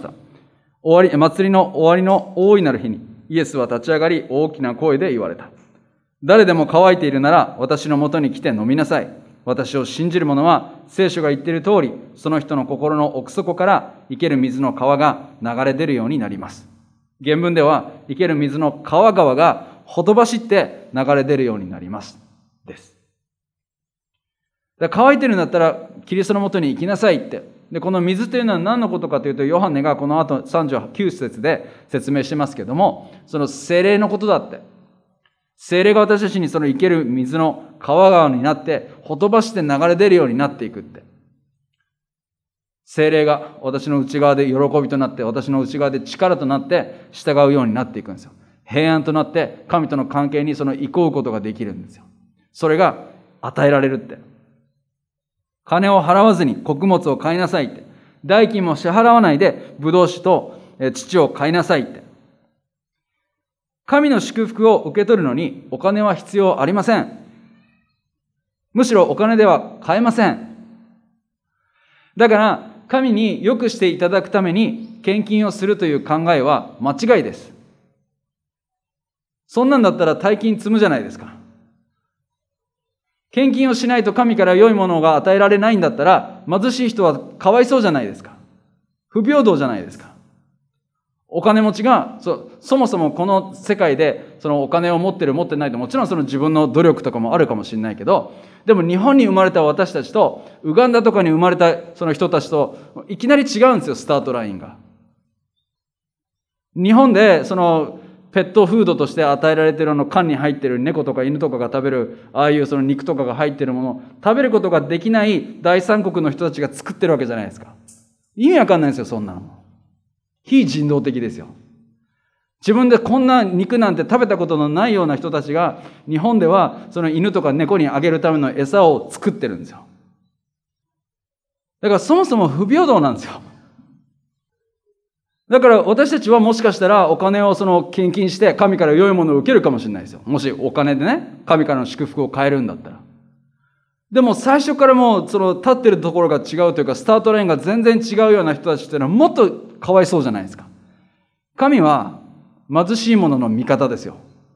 終わり、祭りの終わりの大いなる日に、イエスは立ち上がり、大きな声で言われた。 誰でも乾いているなら私のもとに来て飲みなさい。私を信じる者は聖書が言っている通り、その人の心の奥底から生ける水の川が流れ出るようになります。原文では生ける水の川川がほとばしって流れ出るようになりますです。だから乾いてるんだったらキリストのもとに行きなさいって。でこの水というのは何のことかというと、ヨハネがこの後さんじゅうきゅう節で説明してますけども、その聖霊のことだって。聖霊が私たちにその生ける水の川川になってほとばして流れ出るようになっていくって。聖霊が私の内側で喜びとなって、私の内側で力となって従うようになっていくんですよ。平安となって神との関係にその移行うことができるんですよ。それが与えられるって。金を払わずに穀物を買いなさいって。代金も支払わないでブドウ酒と乳を買いなさいって。神の祝福を受け取るのにお金は必要ありません。むしろお金では買えません。だから神に良くしていただくために献金をするという考えは間違いです。そんなんだったら大金積むじゃないですか。献金をしないと神から良いものが与えられないんだったら、貧しい人はかわいそうじゃないですか。不平等じゃないですか。お金持ちが そ, そもそもこの世界でそのお金を持ってる持ってないと、もちろんその自分の努力とかもあるかもしれないけど、でも日本に生まれた私たちとウガンダとかに生まれたその人たちといきなり違うんですよ、スタートラインが。日本でそのペットフードとして与えられているあの缶に入っている猫とか犬とかが食べるああいうその肉とかが入っているもの、食べることができない第三国の人たちが作ってるわけじゃないですか。意味わかんないんですよ、そんなの。非人道的ですよ。自分でこんな肉なんて食べたことのないような人たちが日本ではその犬とか猫にあげるための餌を作ってるんですよ。だからそもそも不平等なんですよ。だから私たちはもしかしたらお金をその献金して神から良いものを受けるかもしれないですよ。もしお金でね、神からの祝福を変えるんだったら。でも最初からもうその立ってるところが違うというか、スタートラインが全然違うような人たちっていうのはもっとかわいそうじゃないですか。神は貧しい者の味方ですよ。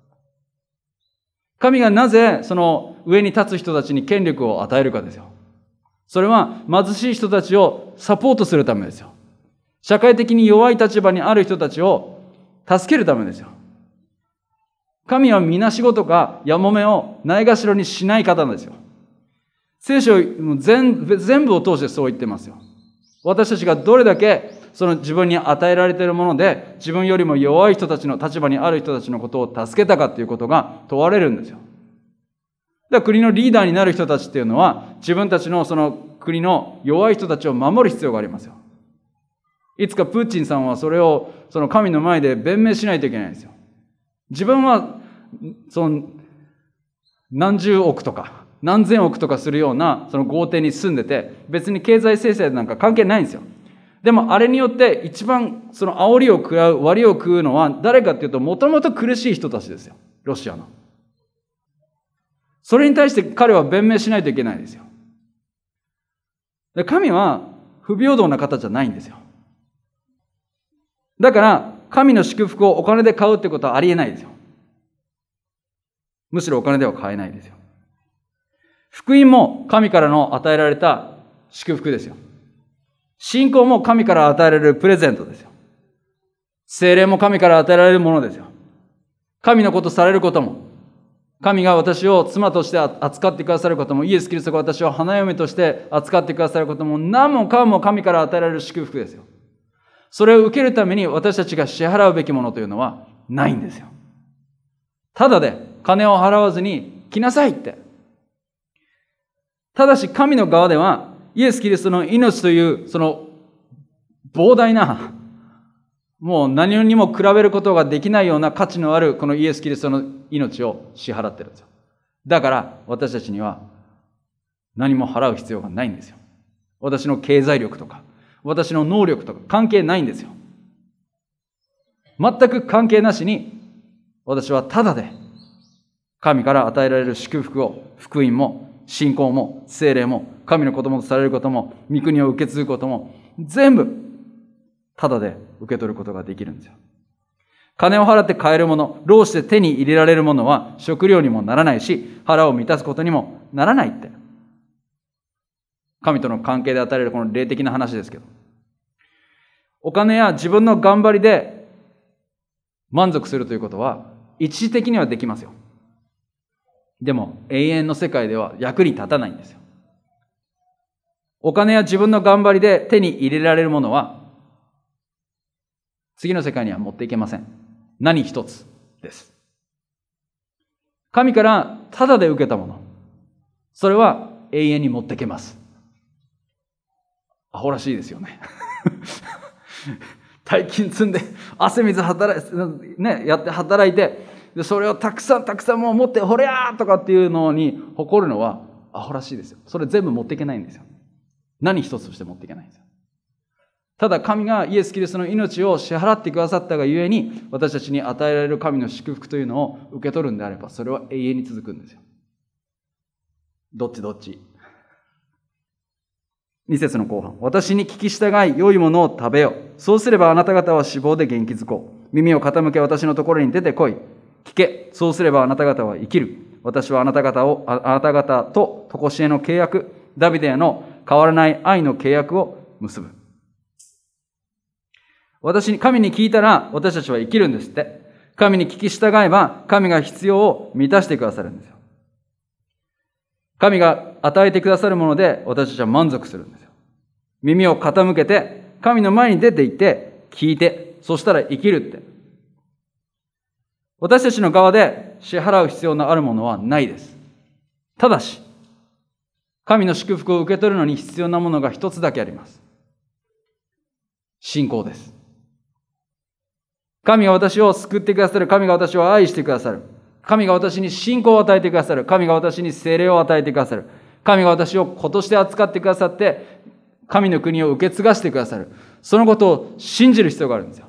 神がなぜその上に立つ人たちに権力を与えるかですよ。それは貧しい人たちをサポートするためですよ。社会的に弱い立場にある人たちを助けるためですよ。神はみなしごとかやもめをないがしろにしない方なんですよ。聖書全部、全部を通してそう言ってますよ。私たちがどれだけその自分に与えられているもので、自分よりも弱い人たちの立場にある人たちのことを助けたかということが問われるんですよ。だから国のリーダーになる人たちっていうのは、自分たちのその国の弱い人たちを守る必要がありますよ。いつかプーチンさんはそれをその神の前で弁明しないといけないんですよ。自分はその何十億とか何千億とかするようなその豪邸に住んでて、別に経済制裁なんか関係ないんですよ。でもあれによって一番その煽りを食らう、割を食うのは誰かっていうと、もともと苦しい人たちですよ。ロシアの。それに対して彼は弁明しないといけないんですよ。で、神は不平等な方じゃないんですよ。だから神の祝福をお金で買うってことはありえないですよ。むしろお金では買えないですよ。福音も神からの与えられた祝福ですよ。信仰も神から与えられるプレゼントですよ。聖霊も神から与えられるものですよ。神のことされることも、神が私を妻として扱ってくださることも、イエス・キリストが私を花嫁として扱ってくださることも、何もかも神から与えられる祝福ですよ。それを受けるために私たちが支払うべきものというのはないんですよ。ただで金を払わずに来なさいって。ただし神の側ではイエス・キリストの命というその膨大な、もう何にも比べることができないような価値のあるこのイエス・キリストの命を支払ってるんですよ。だから私たちには何も払う必要がないんですよ。私の経済力とか私の能力とか関係ないんですよ。全く関係なしに私はただで神から与えられる祝福を、福音も信仰も聖霊も神の子供とされることも御国を受け継ぐことも全部ただで受け取ることができるんですよ。 金を払って買えるもの、労して手に入れられるものは食料にもならないし、腹を満たすことにもならないって。神との関係で与えられるこの霊的な話ですけど。お金や自分の頑張りで満足するということは一時的にはできますよ。でも永遠の世界では役に立たないんですよ。お金や自分の頑張りで手に入れられるものは次の世界には持っていけません。何一つです。神からタダで受けたもの、それは永遠に持っていけます。アホらしいですよね。大金積んで汗水働い、ね、やって働いて、でそれをたくさんたくさんもう持ってほれゃーとかっていうのに誇るのはアホらしいですよ。それ全部持っていけないんですよ。何一つとして持っていけないんですよ。ただ神がイエス・キリストの命を支払ってくださったがゆえに、私たちに与えられる神の祝福というのを受け取るんであれば、それは永遠に続くんですよ。どっちどっち。に節の後半。私に聞き従い、良いものを食べよ。そうすればあなた方は死亡で元気づこう。耳を傾け私のところに出てこい。聞け。そうすればあなた方は生きる。私はあなた方を、あなた方と常しえの契約、ダビデへの変わらない愛の契約を結ぶ。私に、神に聞いたら私たちは生きるんですって。神に聞き従えば神が必要を満たしてくださるんですよ。神が与えてくださるもので私たちは満足するんですよ。耳を傾けて神の前に出て行って聞いて、そしたら生きるって。私たちの側で支払う必要のあるものはないです。ただし、神の祝福を受け取るのに必要なものが一つだけあります。信仰です。神が私を救ってくださる。神が私を愛してくださる。神が私に信仰を与えてくださる。神が私に聖霊を与えてくださる。神が私を子として扱ってくださって、神の国を受け継がせてくださる。そのことを信じる必要があるんですよ。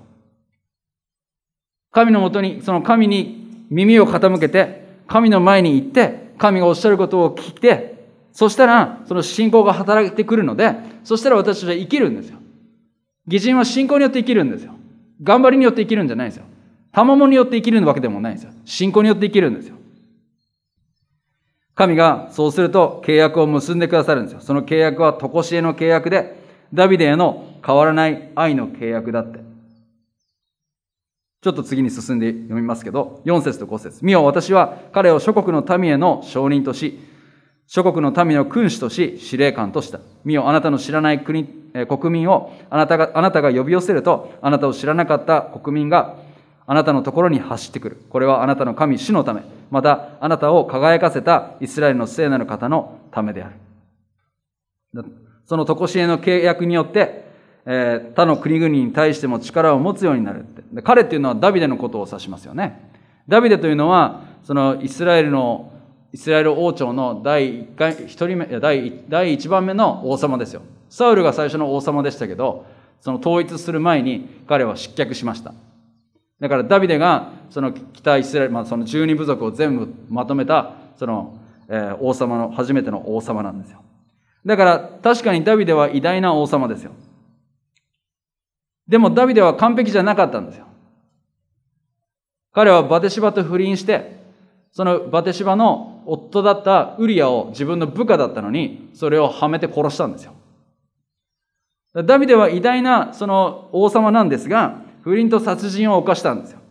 神のもとに、その神に耳を傾けて、神の前に行って、神がおっしゃることを聞いて、そしたら、その信仰が働いてくるので、そしたら私たちは生きるんですよ。義人は信仰によって生きるんですよ。頑張りによって生きるんじゃないですよ。賜物によって生きるわけでもないんですよ。信仰によって生きるんですよ。神がそうすると契約を結んでくださるんですよ。その契約は常しえの契約で、ダビデへの変わらない愛の契約だって。ちょっと次に進んで読みますけど、よん節とご節。見よ、私は彼を諸国の民への証人とし、諸国の民の君主とし、司令官とした。見よ、あなたの知らない国、国民をあなたが、あなたが呼び寄せると、あなたを知らなかった国民があなたのところに走ってくる。これはあなたの神主のため、またあなたを輝かせたイスラエルの聖なる方のためである。その常しえの契約によって、えー、他の国々に対しても力を持つようになるって。で、彼っていうのはダビデのことを指しますよね。ダビデというのは、そのイスラエルの、イスラエル王朝の第一回、一人目、第、第一番目の王様ですよ。サウルが最初の王様でしたけど、その統一する前に彼は失脚しました。だからダビデがその北イスラエル、まあ、そのじゅうに部族を全部まとめたその、えー、王様の初めての王様なんですよ。だから確かにダビデは偉大な王様ですよ。でもダビデは完璧じゃなかったんですよ。彼はバテシバと不倫して、そのバテシバの夫だったウリアを自分の部下だったのに、それをはめて殺したんですよ。ダビデは偉大なその王様なんですが、不倫と殺人を犯したんですよ。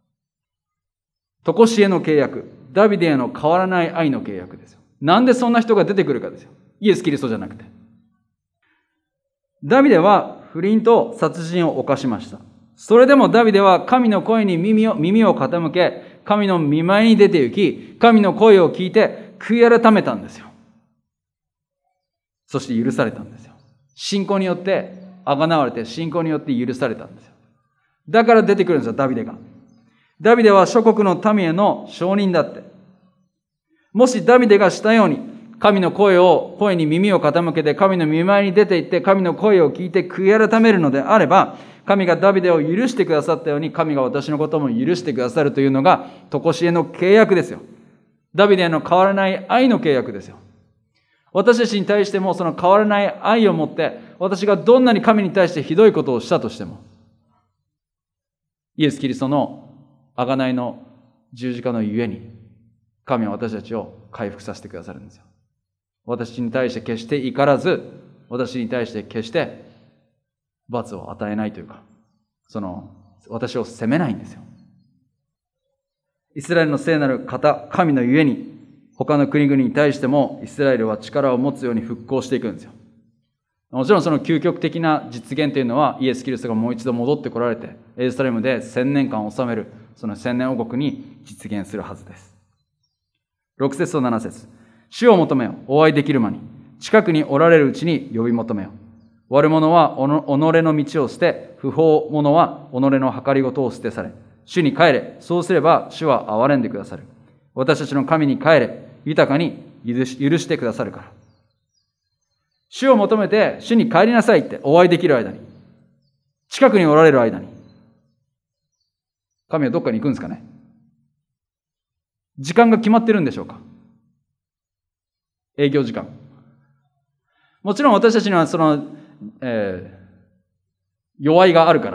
常しえの契約。ダビデへの変わらない愛の契約ですよ。なんでそんな人が出てくるかですよ。イエス・キリストじゃなくて。ダビデは不倫と殺人を犯しました。それでもダビデは神の声に耳を、耳を傾け、神の御前に出て行き、神の声を聞いて悔い改めたんですよ。そして許されたんですよ。信仰によって贖われて、信仰によって許されたんですよ。だから出てくるんですよ、ダビデが。ダビデは諸国の民への証人だって。もしダビデがしたように、神の声を、声に耳を傾けて、神の御前に出て行って、神の声を聞いて悔い改めるのであれば、神がダビデを許してくださったように、神が私のことも許してくださるというのが、常しえの契約ですよ。ダビデへの変わらない愛の契約ですよ。私たちに対してもその変わらない愛を持って、私がどんなに神に対してひどいことをしたとしても、 イエス・キリストの贖いの十字架のゆえに、神は私たちを回復させてくださるんですよ。私に対して決して怒らず、私に対して決して罰を与えないというか、その私を責めないんですよ。イスラエルの聖なる方、神のゆえに、他の国々に対してもイスラエルは力を持つように復興していくんですよ。もちろんその究極的な実現というのは、イエス・キリストがもう一度戻ってこられて、エルサレムで千年間治める、その千年王国に実現するはずです。ろく節となな節。主を求めよ、お会いできる間に。近くにおられるうちに呼び求めよ。悪者は己の道を捨て、不法者は己の計りごとを捨て去れ。主に帰れ、そうすれば主は憐れんでくださる。私たちの神に帰れ、豊かに許し、許してくださるから。主を求めて、主に帰りなさいってお会いできる間に、近くにおられる間に、神はどっかに行くんですかね。時間が決まってるんでしょうか。営業時間。もちろん私たちにはその、えー、弱いがあるから。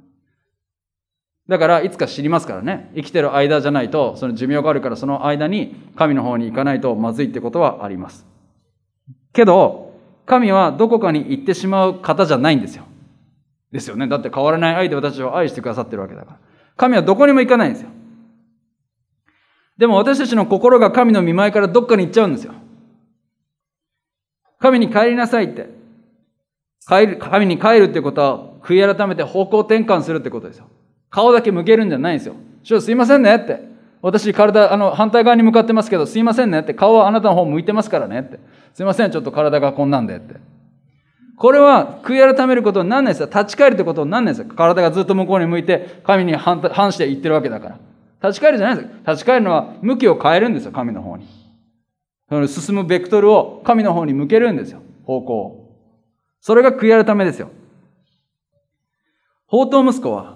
だからいつか知りますからね。生きてる間じゃないと、その寿命があるからその間に神の方に行かないとまずいってことはあります。けど、神はどこかに行ってしまう方じゃないんですよ。ですよね。だって変わらない愛で私たちを愛してくださってるわけだから。神はどこにも行かないんですよ。でも私たちの心が神の御前からどっかに行っちゃうんですよ。神に帰りなさいって。帰る、神に帰るってことは、悔い改めて方向転換するってことですよ。顔だけ向けるんじゃないんですよ。主すいませんねって。私体、あの、反対側に向かってますけど、すいませんねって。顔はあなたの方向いてますからねって。すいません、ちょっと体がこんなんでって。これは悔い改めることになんないですよ。立ち返るってことになんないですよ。体がずっと向こうに向いて、神に反反して言ってるわけだから。立ち返るじゃないですよ。立ち返るのは向きを変えるんですよ、神の方に。その進むベクトルを神の方に向けるんですよ、方向を。それが悔い改めですよ。放蕩息子は、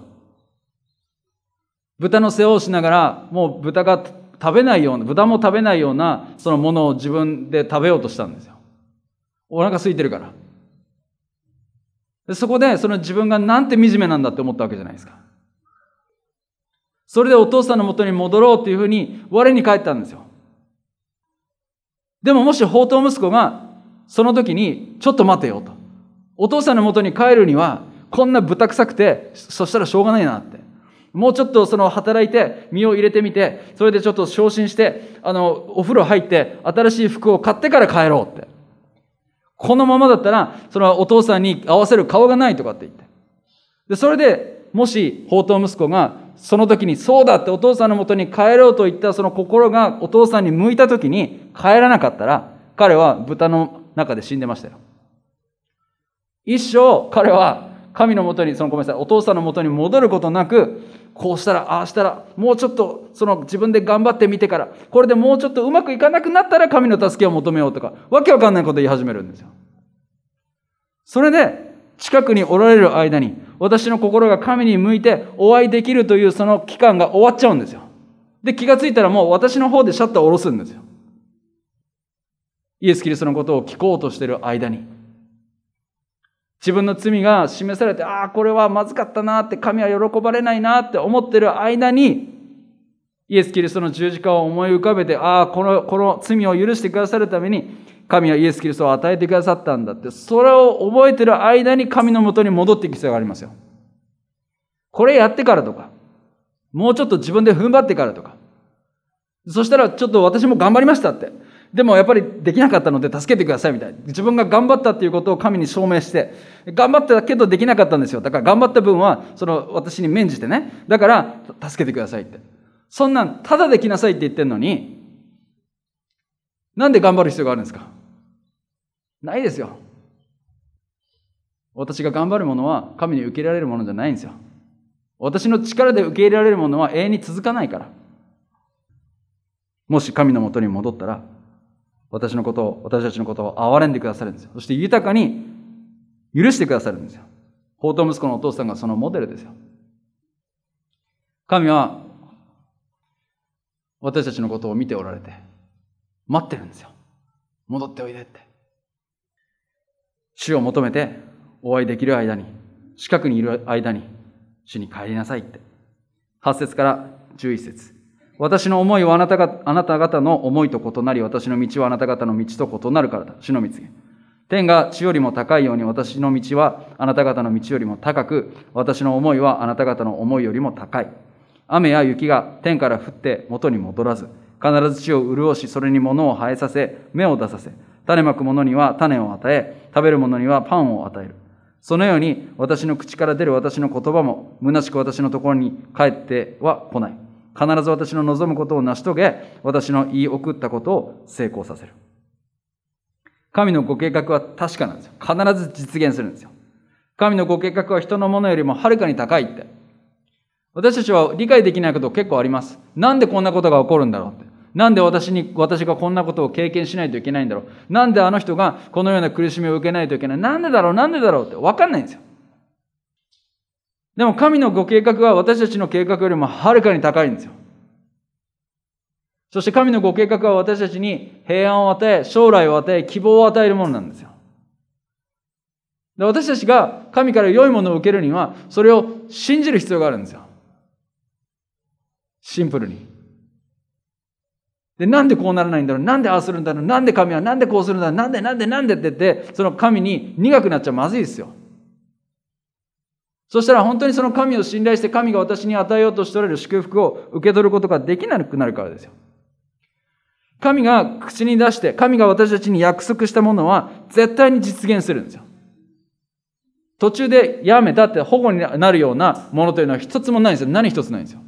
豚の世話をしながら、もう豚が食べないような、豚も食べないような、そのものを自分で食べようとしたんですよ。お腹空いてるから。でそこで、その自分がなんて惨めなんだって思ったわけじゃないですか。それでお父さんの元に戻ろうというふうに、我に返ったんですよ。でももし放蕩息子が、その時に、ちょっと待てよと。お父さんの元に帰るには、こんな豚臭くて、そしたらしょうがないなって。もうちょっとその働いて、身を入れてみて、それでちょっと昇進して、あの、お風呂入って、新しい服を買ってから帰ろうって。このままだったら、そのお父さんに合わせる顔がないとかって言って。で、それで、もし放蕩息子が、その時にそうだってお父さんの元に帰ろうと言ったその心がお父さんに向いた時に帰らなかったら、彼は豚の中で死んでましたよ。一生彼は神の元に、そのごめんなさい、お父さんの元に戻ることなく、こうしたら、ああしたら、もうちょっとその自分で頑張ってみてから、これでもうちょっとうまくいかなくなったら神の助けを求めようとか、わけわかんないこと言い始めるんですよ。それで、近くにおられる間に、私の心が神に向いてお会いできるというその期間が終わっちゃうんですよ。で、気がついたらもう私の方でシャッターを下ろすんですよ。イエス・キリストのことを聞こうとしている間に。自分の罪が示されて、ああ、これはまずかったなって、神は喜ばれないなって思っている間に、イエス・キリストの十字架を思い浮かべて、ああ、この、この罪を許してくださるために、神はイエス・キリストを与えてくださったんだって、それを覚えている間に神のもとに戻っていく必要がありますよ。これやってからとか、もうちょっと自分で踏ん張ってからとか、そしたらちょっと私も頑張りましたって。でもやっぱりできなかったので助けてくださいみたいな。自分が頑張ったっていうことを神に証明して、頑張ったけどできなかったんですよ。だから頑張った分は、その私に免じてね。だから助けてくださいって。そんなん、ただできなさいって言ってんのに、なんで頑張る必要があるんですか？ないですよ。私が頑張るものは神に受け入れられるものじゃないんですよ。私の力で受け入れられるものは永遠に続かないから。もし神のもとに戻ったら、私のことを、私たちのことを憐れんでくださるんですよ。そして豊かに許してくださるんですよ。放蕩息子のお父さんがそのモデルですよ。神は私たちのことを見ておられて、待ってるんですよ。戻っておいでって。主を求めてお会いできる間に、近くにいる間に、主に帰りなさいってはち節からじゅういち節。私の思いはあなたが、あなた方の思いと異なり、私の道はあなた方の道と異なるからだ。主の蜜げ。天が地よりも高いように、私の道はあなた方の道よりも高く、私の思いはあなた方の思いよりも高い。雨や雪が天から降って元に戻らず、必ず地を潤し、それに物を生えさせ、芽を出させ、種まく者には種を与え、食べる者にはパンを与える。そのように私の口から出る私の言葉も、虚しく私のところに帰っては来ない。必ず私の望むことを成し遂げ、私の言い送ったことを成功させる。神のご計画は確かなんですよ。必ず実現するんですよ。神のご計画は人のものよりもはるかに高いって。私たちは理解できないこと結構あります。なんでこんなことが起こるんだろうって。なんで私に、私がこんなことを経験しないといけないんだろう。なんであの人がこのような苦しみを受けないといけない。なんでだろう、なんでだろうって分かんないんですよ。でも神のご計画は私たちの計画よりもはるかに高いんですよ。そして神のご計画は私たちに平安を与え、将来を与え、希望を与えるものなんですよ。で、私たちが神から良いものを受けるには、それを信じる必要があるんですよ。シンプルに。で、なんでこうならないんだろう、なんでああするんだろう、なんで神はなんでこうするんだろう、なんでなんでなんでって言って、その神に苦くなっちゃまずいですよ。そしたら本当にその神を信頼して、神が私に与えようとしておられる祝福を受け取ることができなくなるからですよ。神が口に出して、神が私たちに約束したものは絶対に実現するんですよ。途中でやめたって保護になるようなものというのは一つもないんですよ。何一つないんですよ。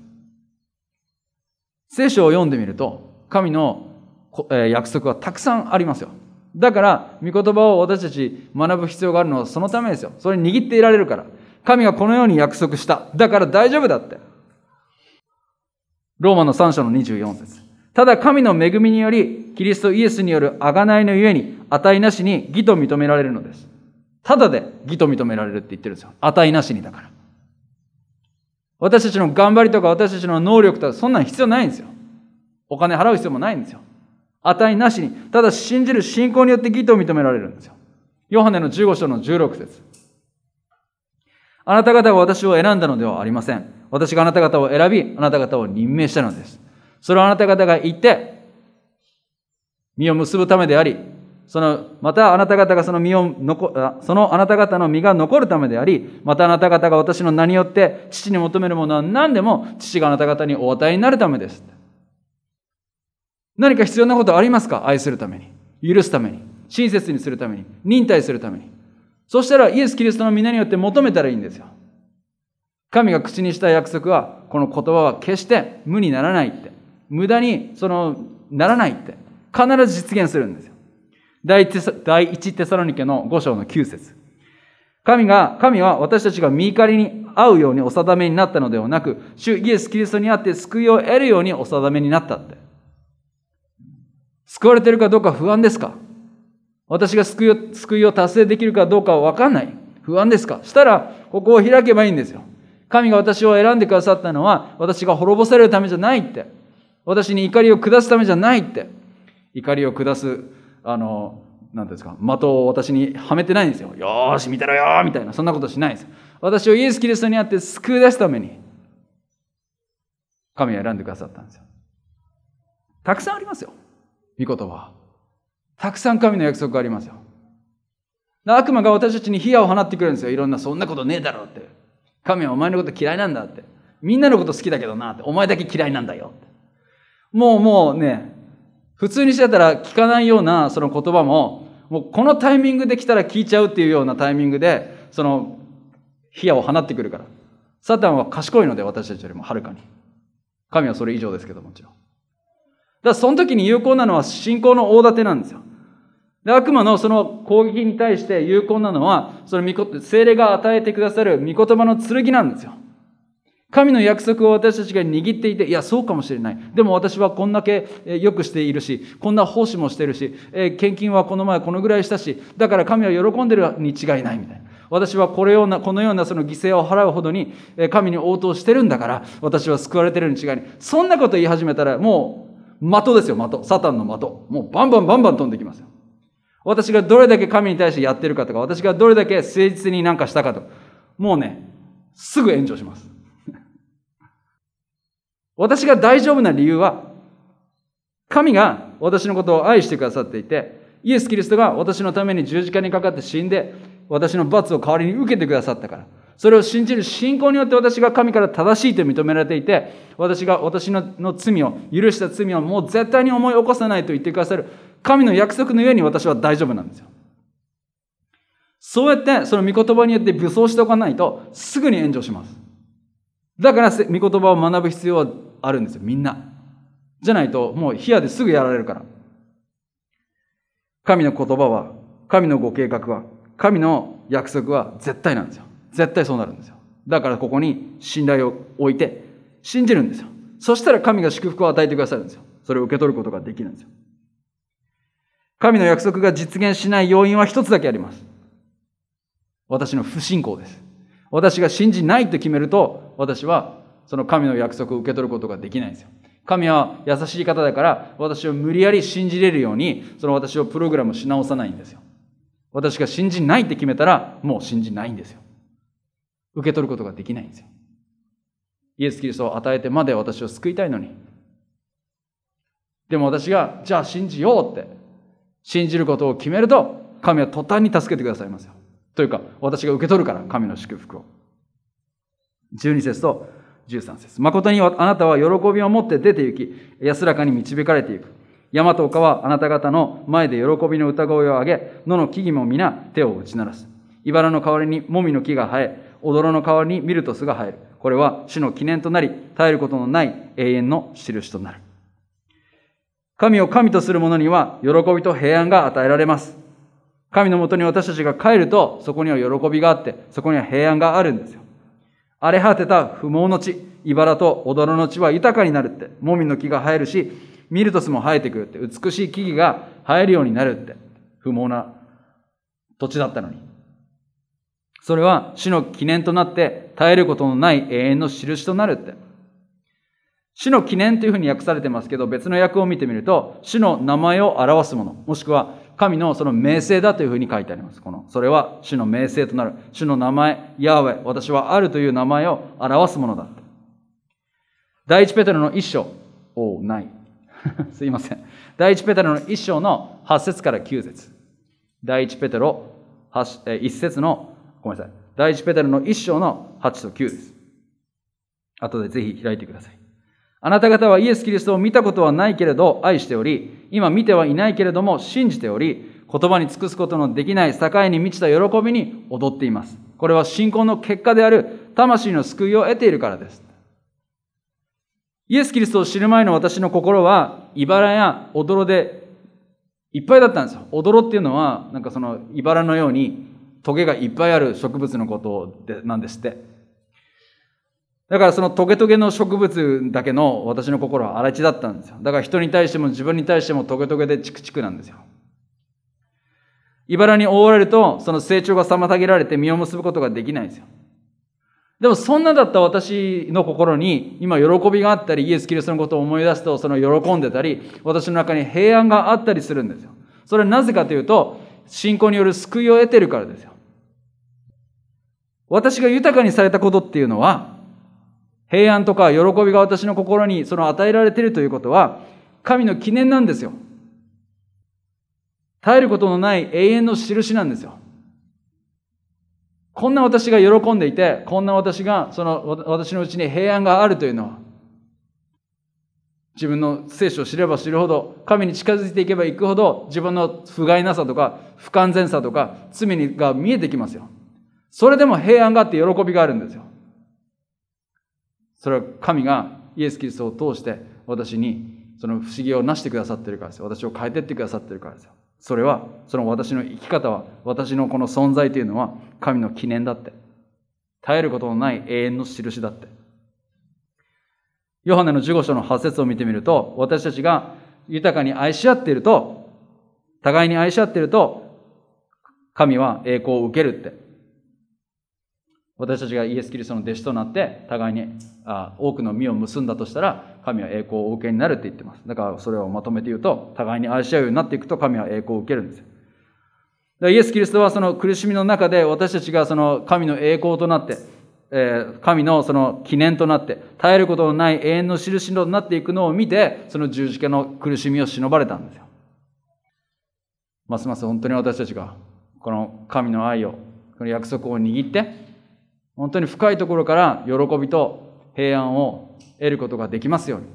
聖書を読んでみると、神の約束はたくさんありますよ。だから、御言葉を私たち学ぶ必要があるのはそのためですよ。それに握っていられるから。神がこのように約束した。だから大丈夫だって。ローマのさん章のにじゅうよん節。ただ神の恵みにより、キリストイエスによる贖いのゆえに、値なしに義と認められるのです。ただで義と認められるって言ってるんですよ。値なしにだから。私たちの頑張りとか私たちの能力とかそんなの必要ないんですよ。お金払う必要もないんですよ。値なしに。ただ信じる信仰によって義と認められるんですよ。ヨハネのじゅうご章のじゅうろく節。あなた方が私を選んだのではありません。私があなた方を選び、あなた方を任命したのです。それをあなた方が言って、実を結ぶためであり、その、またあなた方がその実を残、そのあなた方の実が残るためであり、またあなた方が私の名によって父に求めるものは何でも父があなた方にお与えになるためです。何か必要なことありますか？愛するために、許すために、親切にするために、忍耐するために。そしたらイエス・キリストの皆によって求めたらいいんですよ。神が口にした約束は、この言葉は決して無にならないって。無駄にそのならないって。必ず実現するんですよ。第一テサロニケのご章のきゅう節。神が、神は私たちが御怒りに合うようにお定めになったのではなく、主イエス・キリストにあって救いを得るようにお定めになったって。救われているかどうか不安ですか？私が救いを、救いを達成できるかどうかは分かんない。不安ですか？したら、ここを開けばいいんですよ。神が私を選んでくださったのは、私が滅ぼされるためじゃないって。私に怒りを下すためじゃないって。怒りを下す、あの、なんていうんですか、的を私にはめてないんですよ。よーし、見てろよーみたいな、そんなことしないんですよ。私をイエス・キリストにあって救い出すために、神は選んでくださったんですよ。たくさんありますよ。御言葉は。たくさん神の約束がありますよ。悪魔が私たちに火矢を放ってくるんですよ。いろんな、そんなことねえだろうって。神はお前のこと嫌いなんだって。みんなのこと好きだけどなって。お前だけ嫌いなんだよって。もうもうね、普通にしてたら聞かないようなその言葉も、もうこのタイミングで来たら聞いちゃうっていうようなタイミングで、その火矢を放ってくるから。サタンは賢いので、私たちよりもはるかに。神はそれ以上ですけどもちろん。だからその時に有効なのは信仰の大盾なんですよ。で、悪魔のその攻撃に対して有効なのは、その御聖霊が与えてくださる御言葉の剣なんですよ。神の約束を私たちが握っていて、いや、そうかもしれない。でも私はこんだけ良くしているし、こんな奉仕もしているし、献金はこの前このぐらいしたし、だから神は喜んでるに違いないみたいな。私はこれような、このようなその犠牲を払うほどに神に応答してるんだから、私は救われてるに違いない。そんなこと言い始めたら、もう的ですよ、的。サタンの的。もうバンバンバンバン飛んできますよ。私がどれだけ神に対してやってるかとか、私がどれだけ誠実になんかしたかとか、もうね、すぐ炎上します。 私が大丈夫な理由は、神が私のことを愛してくださっていて、イエス・キリストが私のために十字架にかかって死んで、私の罰を代わりに受けてくださったから。それを信じる信仰によって私が神から正しいと認められていて、私が私のの罪を、許した罪をもう絶対に思い起こさないと言ってくださる神の約束のゆえに私は大丈夫なんですよ。そうやってその御言葉によって武装しておかないとすぐに炎上します。だから御言葉を学ぶ必要はあるんですよ、みんな。じゃないともう冷やですぐやられるから。神の言葉は、神のご計画は、神の約束は絶対なんですよ。絶対そうなるんですよ。だからここに信頼を置いて信じるんですよ。そしたら神が祝福を与えてくださるんですよ。それを受け取ることができるんですよ。神の約束が実現しない要因は一つだけあります。私の不信仰です。私が信じないと決めると、私はその神の約束を受け取ることができないんですよ。神は優しい方だから、私を無理やり信じれるように、その私をプログラムし直さないんですよ。私が信じないって決めたら、もう信じないんですよ。受け取ることができないんですよ。イエス・キリストを与えてまで私を救いたいのに。でも私が、じゃあ信じようって、信じることを決めると、神は途端に助けてくださいますよ。というか、私が受け取るから、神の祝福を。じゅうに節とじゅうさん節。誠にあなたは喜びを持って出て行き、安らかに導かれていく。山と丘はあなた方の前で喜びの歌声を上げ、野の木々も皆手を打ち鳴らす。茨の代わりにもみの木が生え、踊の代わりにミルトスが生える。これは主の記念となり、絶えることのない永遠の印となる。神を神とする者には喜びと平安が与えられます。神のもとに私たちが帰ると、そこには喜びがあって、そこには平安があるんですよ。荒れ果てた不毛の地、茨と踊の地は豊かになるって、もみの木が生えるし、ミルトスも生えてくるって、美しい木々が生えるようになるって、不毛な土地だったのに。それは主の記念となって絶えることのない永遠の印となるって。主の記念というふうに訳されてますけど、別の訳を見てみると、主の名前を表すもの、もしくは神のその名声だというふうに書いてあります。この、それは主の名声となる。主の名前、ヤーウェ、私はあるという名前を表すものだって。第一ペテロの一章、おない。すいません。第一ペテロの一章のはち節からきゅう節。第一ペテロ一節のごめんなさい。第一ペテロの一章のはちときゅうです。後でぜひ開いてください。あなた方はイエス・キリストを見たことはないけれど愛しており、今見てはいないけれども信じており、言葉に尽くすことのできない境に満ちた喜びに踊っています。これは信仰の結果である魂の救いを得ているからです。イエス・キリストを知る前の私の心は、茨や踊でいっぱいだったんですよ。踊っていうのは、なんかその茨のようにトゲがいっぱいある植物のことでなんですって。だからそのトゲトゲの植物だけの私の心は荒地だったんですよ。だから人に対しても自分に対してもトゲトゲでチクチクなんですよ。茨に覆われると、その成長が妨げられて実を結ぶことができないんですよ。でもそんなだった私の心に今喜びがあったり、イエス・キリストのことを思い出すと、その喜んでたり、私の中に平安があったりするんですよ。それはなぜかというと、信仰による救いを得ているからですよ。私が豊かにされたことっていうのは、平安とか喜びが私の心にその与えられているということは、神の記念なんですよ。絶えることのない永遠の印なんですよ。こんな私が喜んでいて、こんな私が、その私のうちに平安があるというのは、自分の聖書を知れば知るほど、神に近づいていけばいくほど、自分の不甲斐なさとか、不完全さとか、罪が見えてきますよ。それでも平安があって喜びがあるんですよ。それは神がイエス・キリストを通して私にその不思議をなしてくださっているからですよ。私を変えていってくださっているからですよ。それは、その私の生き方は、私のこの存在というのは神の記念だって。絶えることのない永遠の印だって。ヨハネのじゅうご章のはち節を見てみると、私たちが豊かに愛し合っていると、互いに愛し合っていると、神は栄光を受けるって。私たちがイエス・キリストの弟子となって、互いにあ多くの実を結んだとしたら、神は栄光をお受けになるって言ってます。だからそれをまとめて言うと、互いに愛し合うようになっていくと、神は栄光を受けるんですよ。だからイエス・キリストはその苦しみの中で、私たちがその神の栄光となって、 えー、神のその記念となって、絶えることのない永遠の印となっていくのを見て、その十字架の苦しみを忍ばれたんですよ。ますます本当に私たちが、この神の愛を、この約束を握って、本当に深いところから喜びと平安を得ることができますように。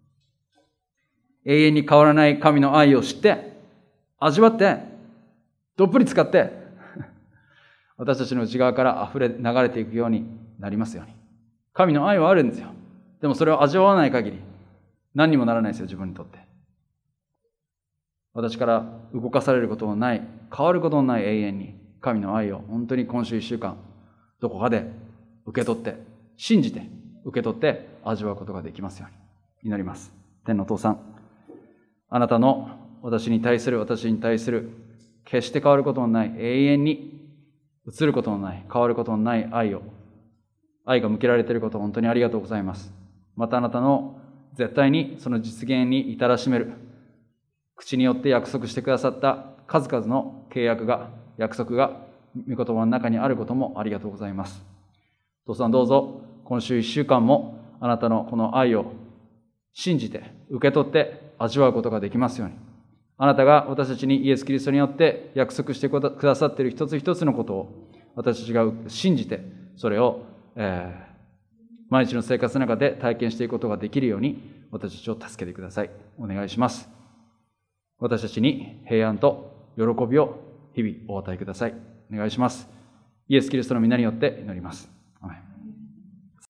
永遠に変わらない神の愛を知って、味わって、どっぷり使って、私たちの内側から溢れ、流れていくようになりますように。神の愛はあるんですよ。でもそれを味わわない限り、何にもならないですよ、自分にとって。私から動かされることのない、変わることのない永遠に、神の愛を本当に今週一週間、どこかで受け取って、信じて受け取って味わうことができますように祈ります。天のお父さん、あなたの私に対する、私に対する、決して変わることのない、永遠に移ることのない、変わることのない愛を、愛が向けられていることを本当にありがとうございます。またあなたの絶対にその実現に至らしめる、口によって約束してくださった数々の契約が、約束が御言葉の中にあることもありがとうございます。父さん、どうぞ今週一週間もあなたのこの愛を信じて受け取って味わうことができますように。あなたが私たちにイエス・キリストによって約束してくださっている一つ一つのことを私たちが信じて、それを、えー、毎日の生活の中で体験していくことができるように私たちを助けてください。お願いします。私たちに平安と喜びを日々お与えください。お願いします。イエス・キリストの皆によって祈ります。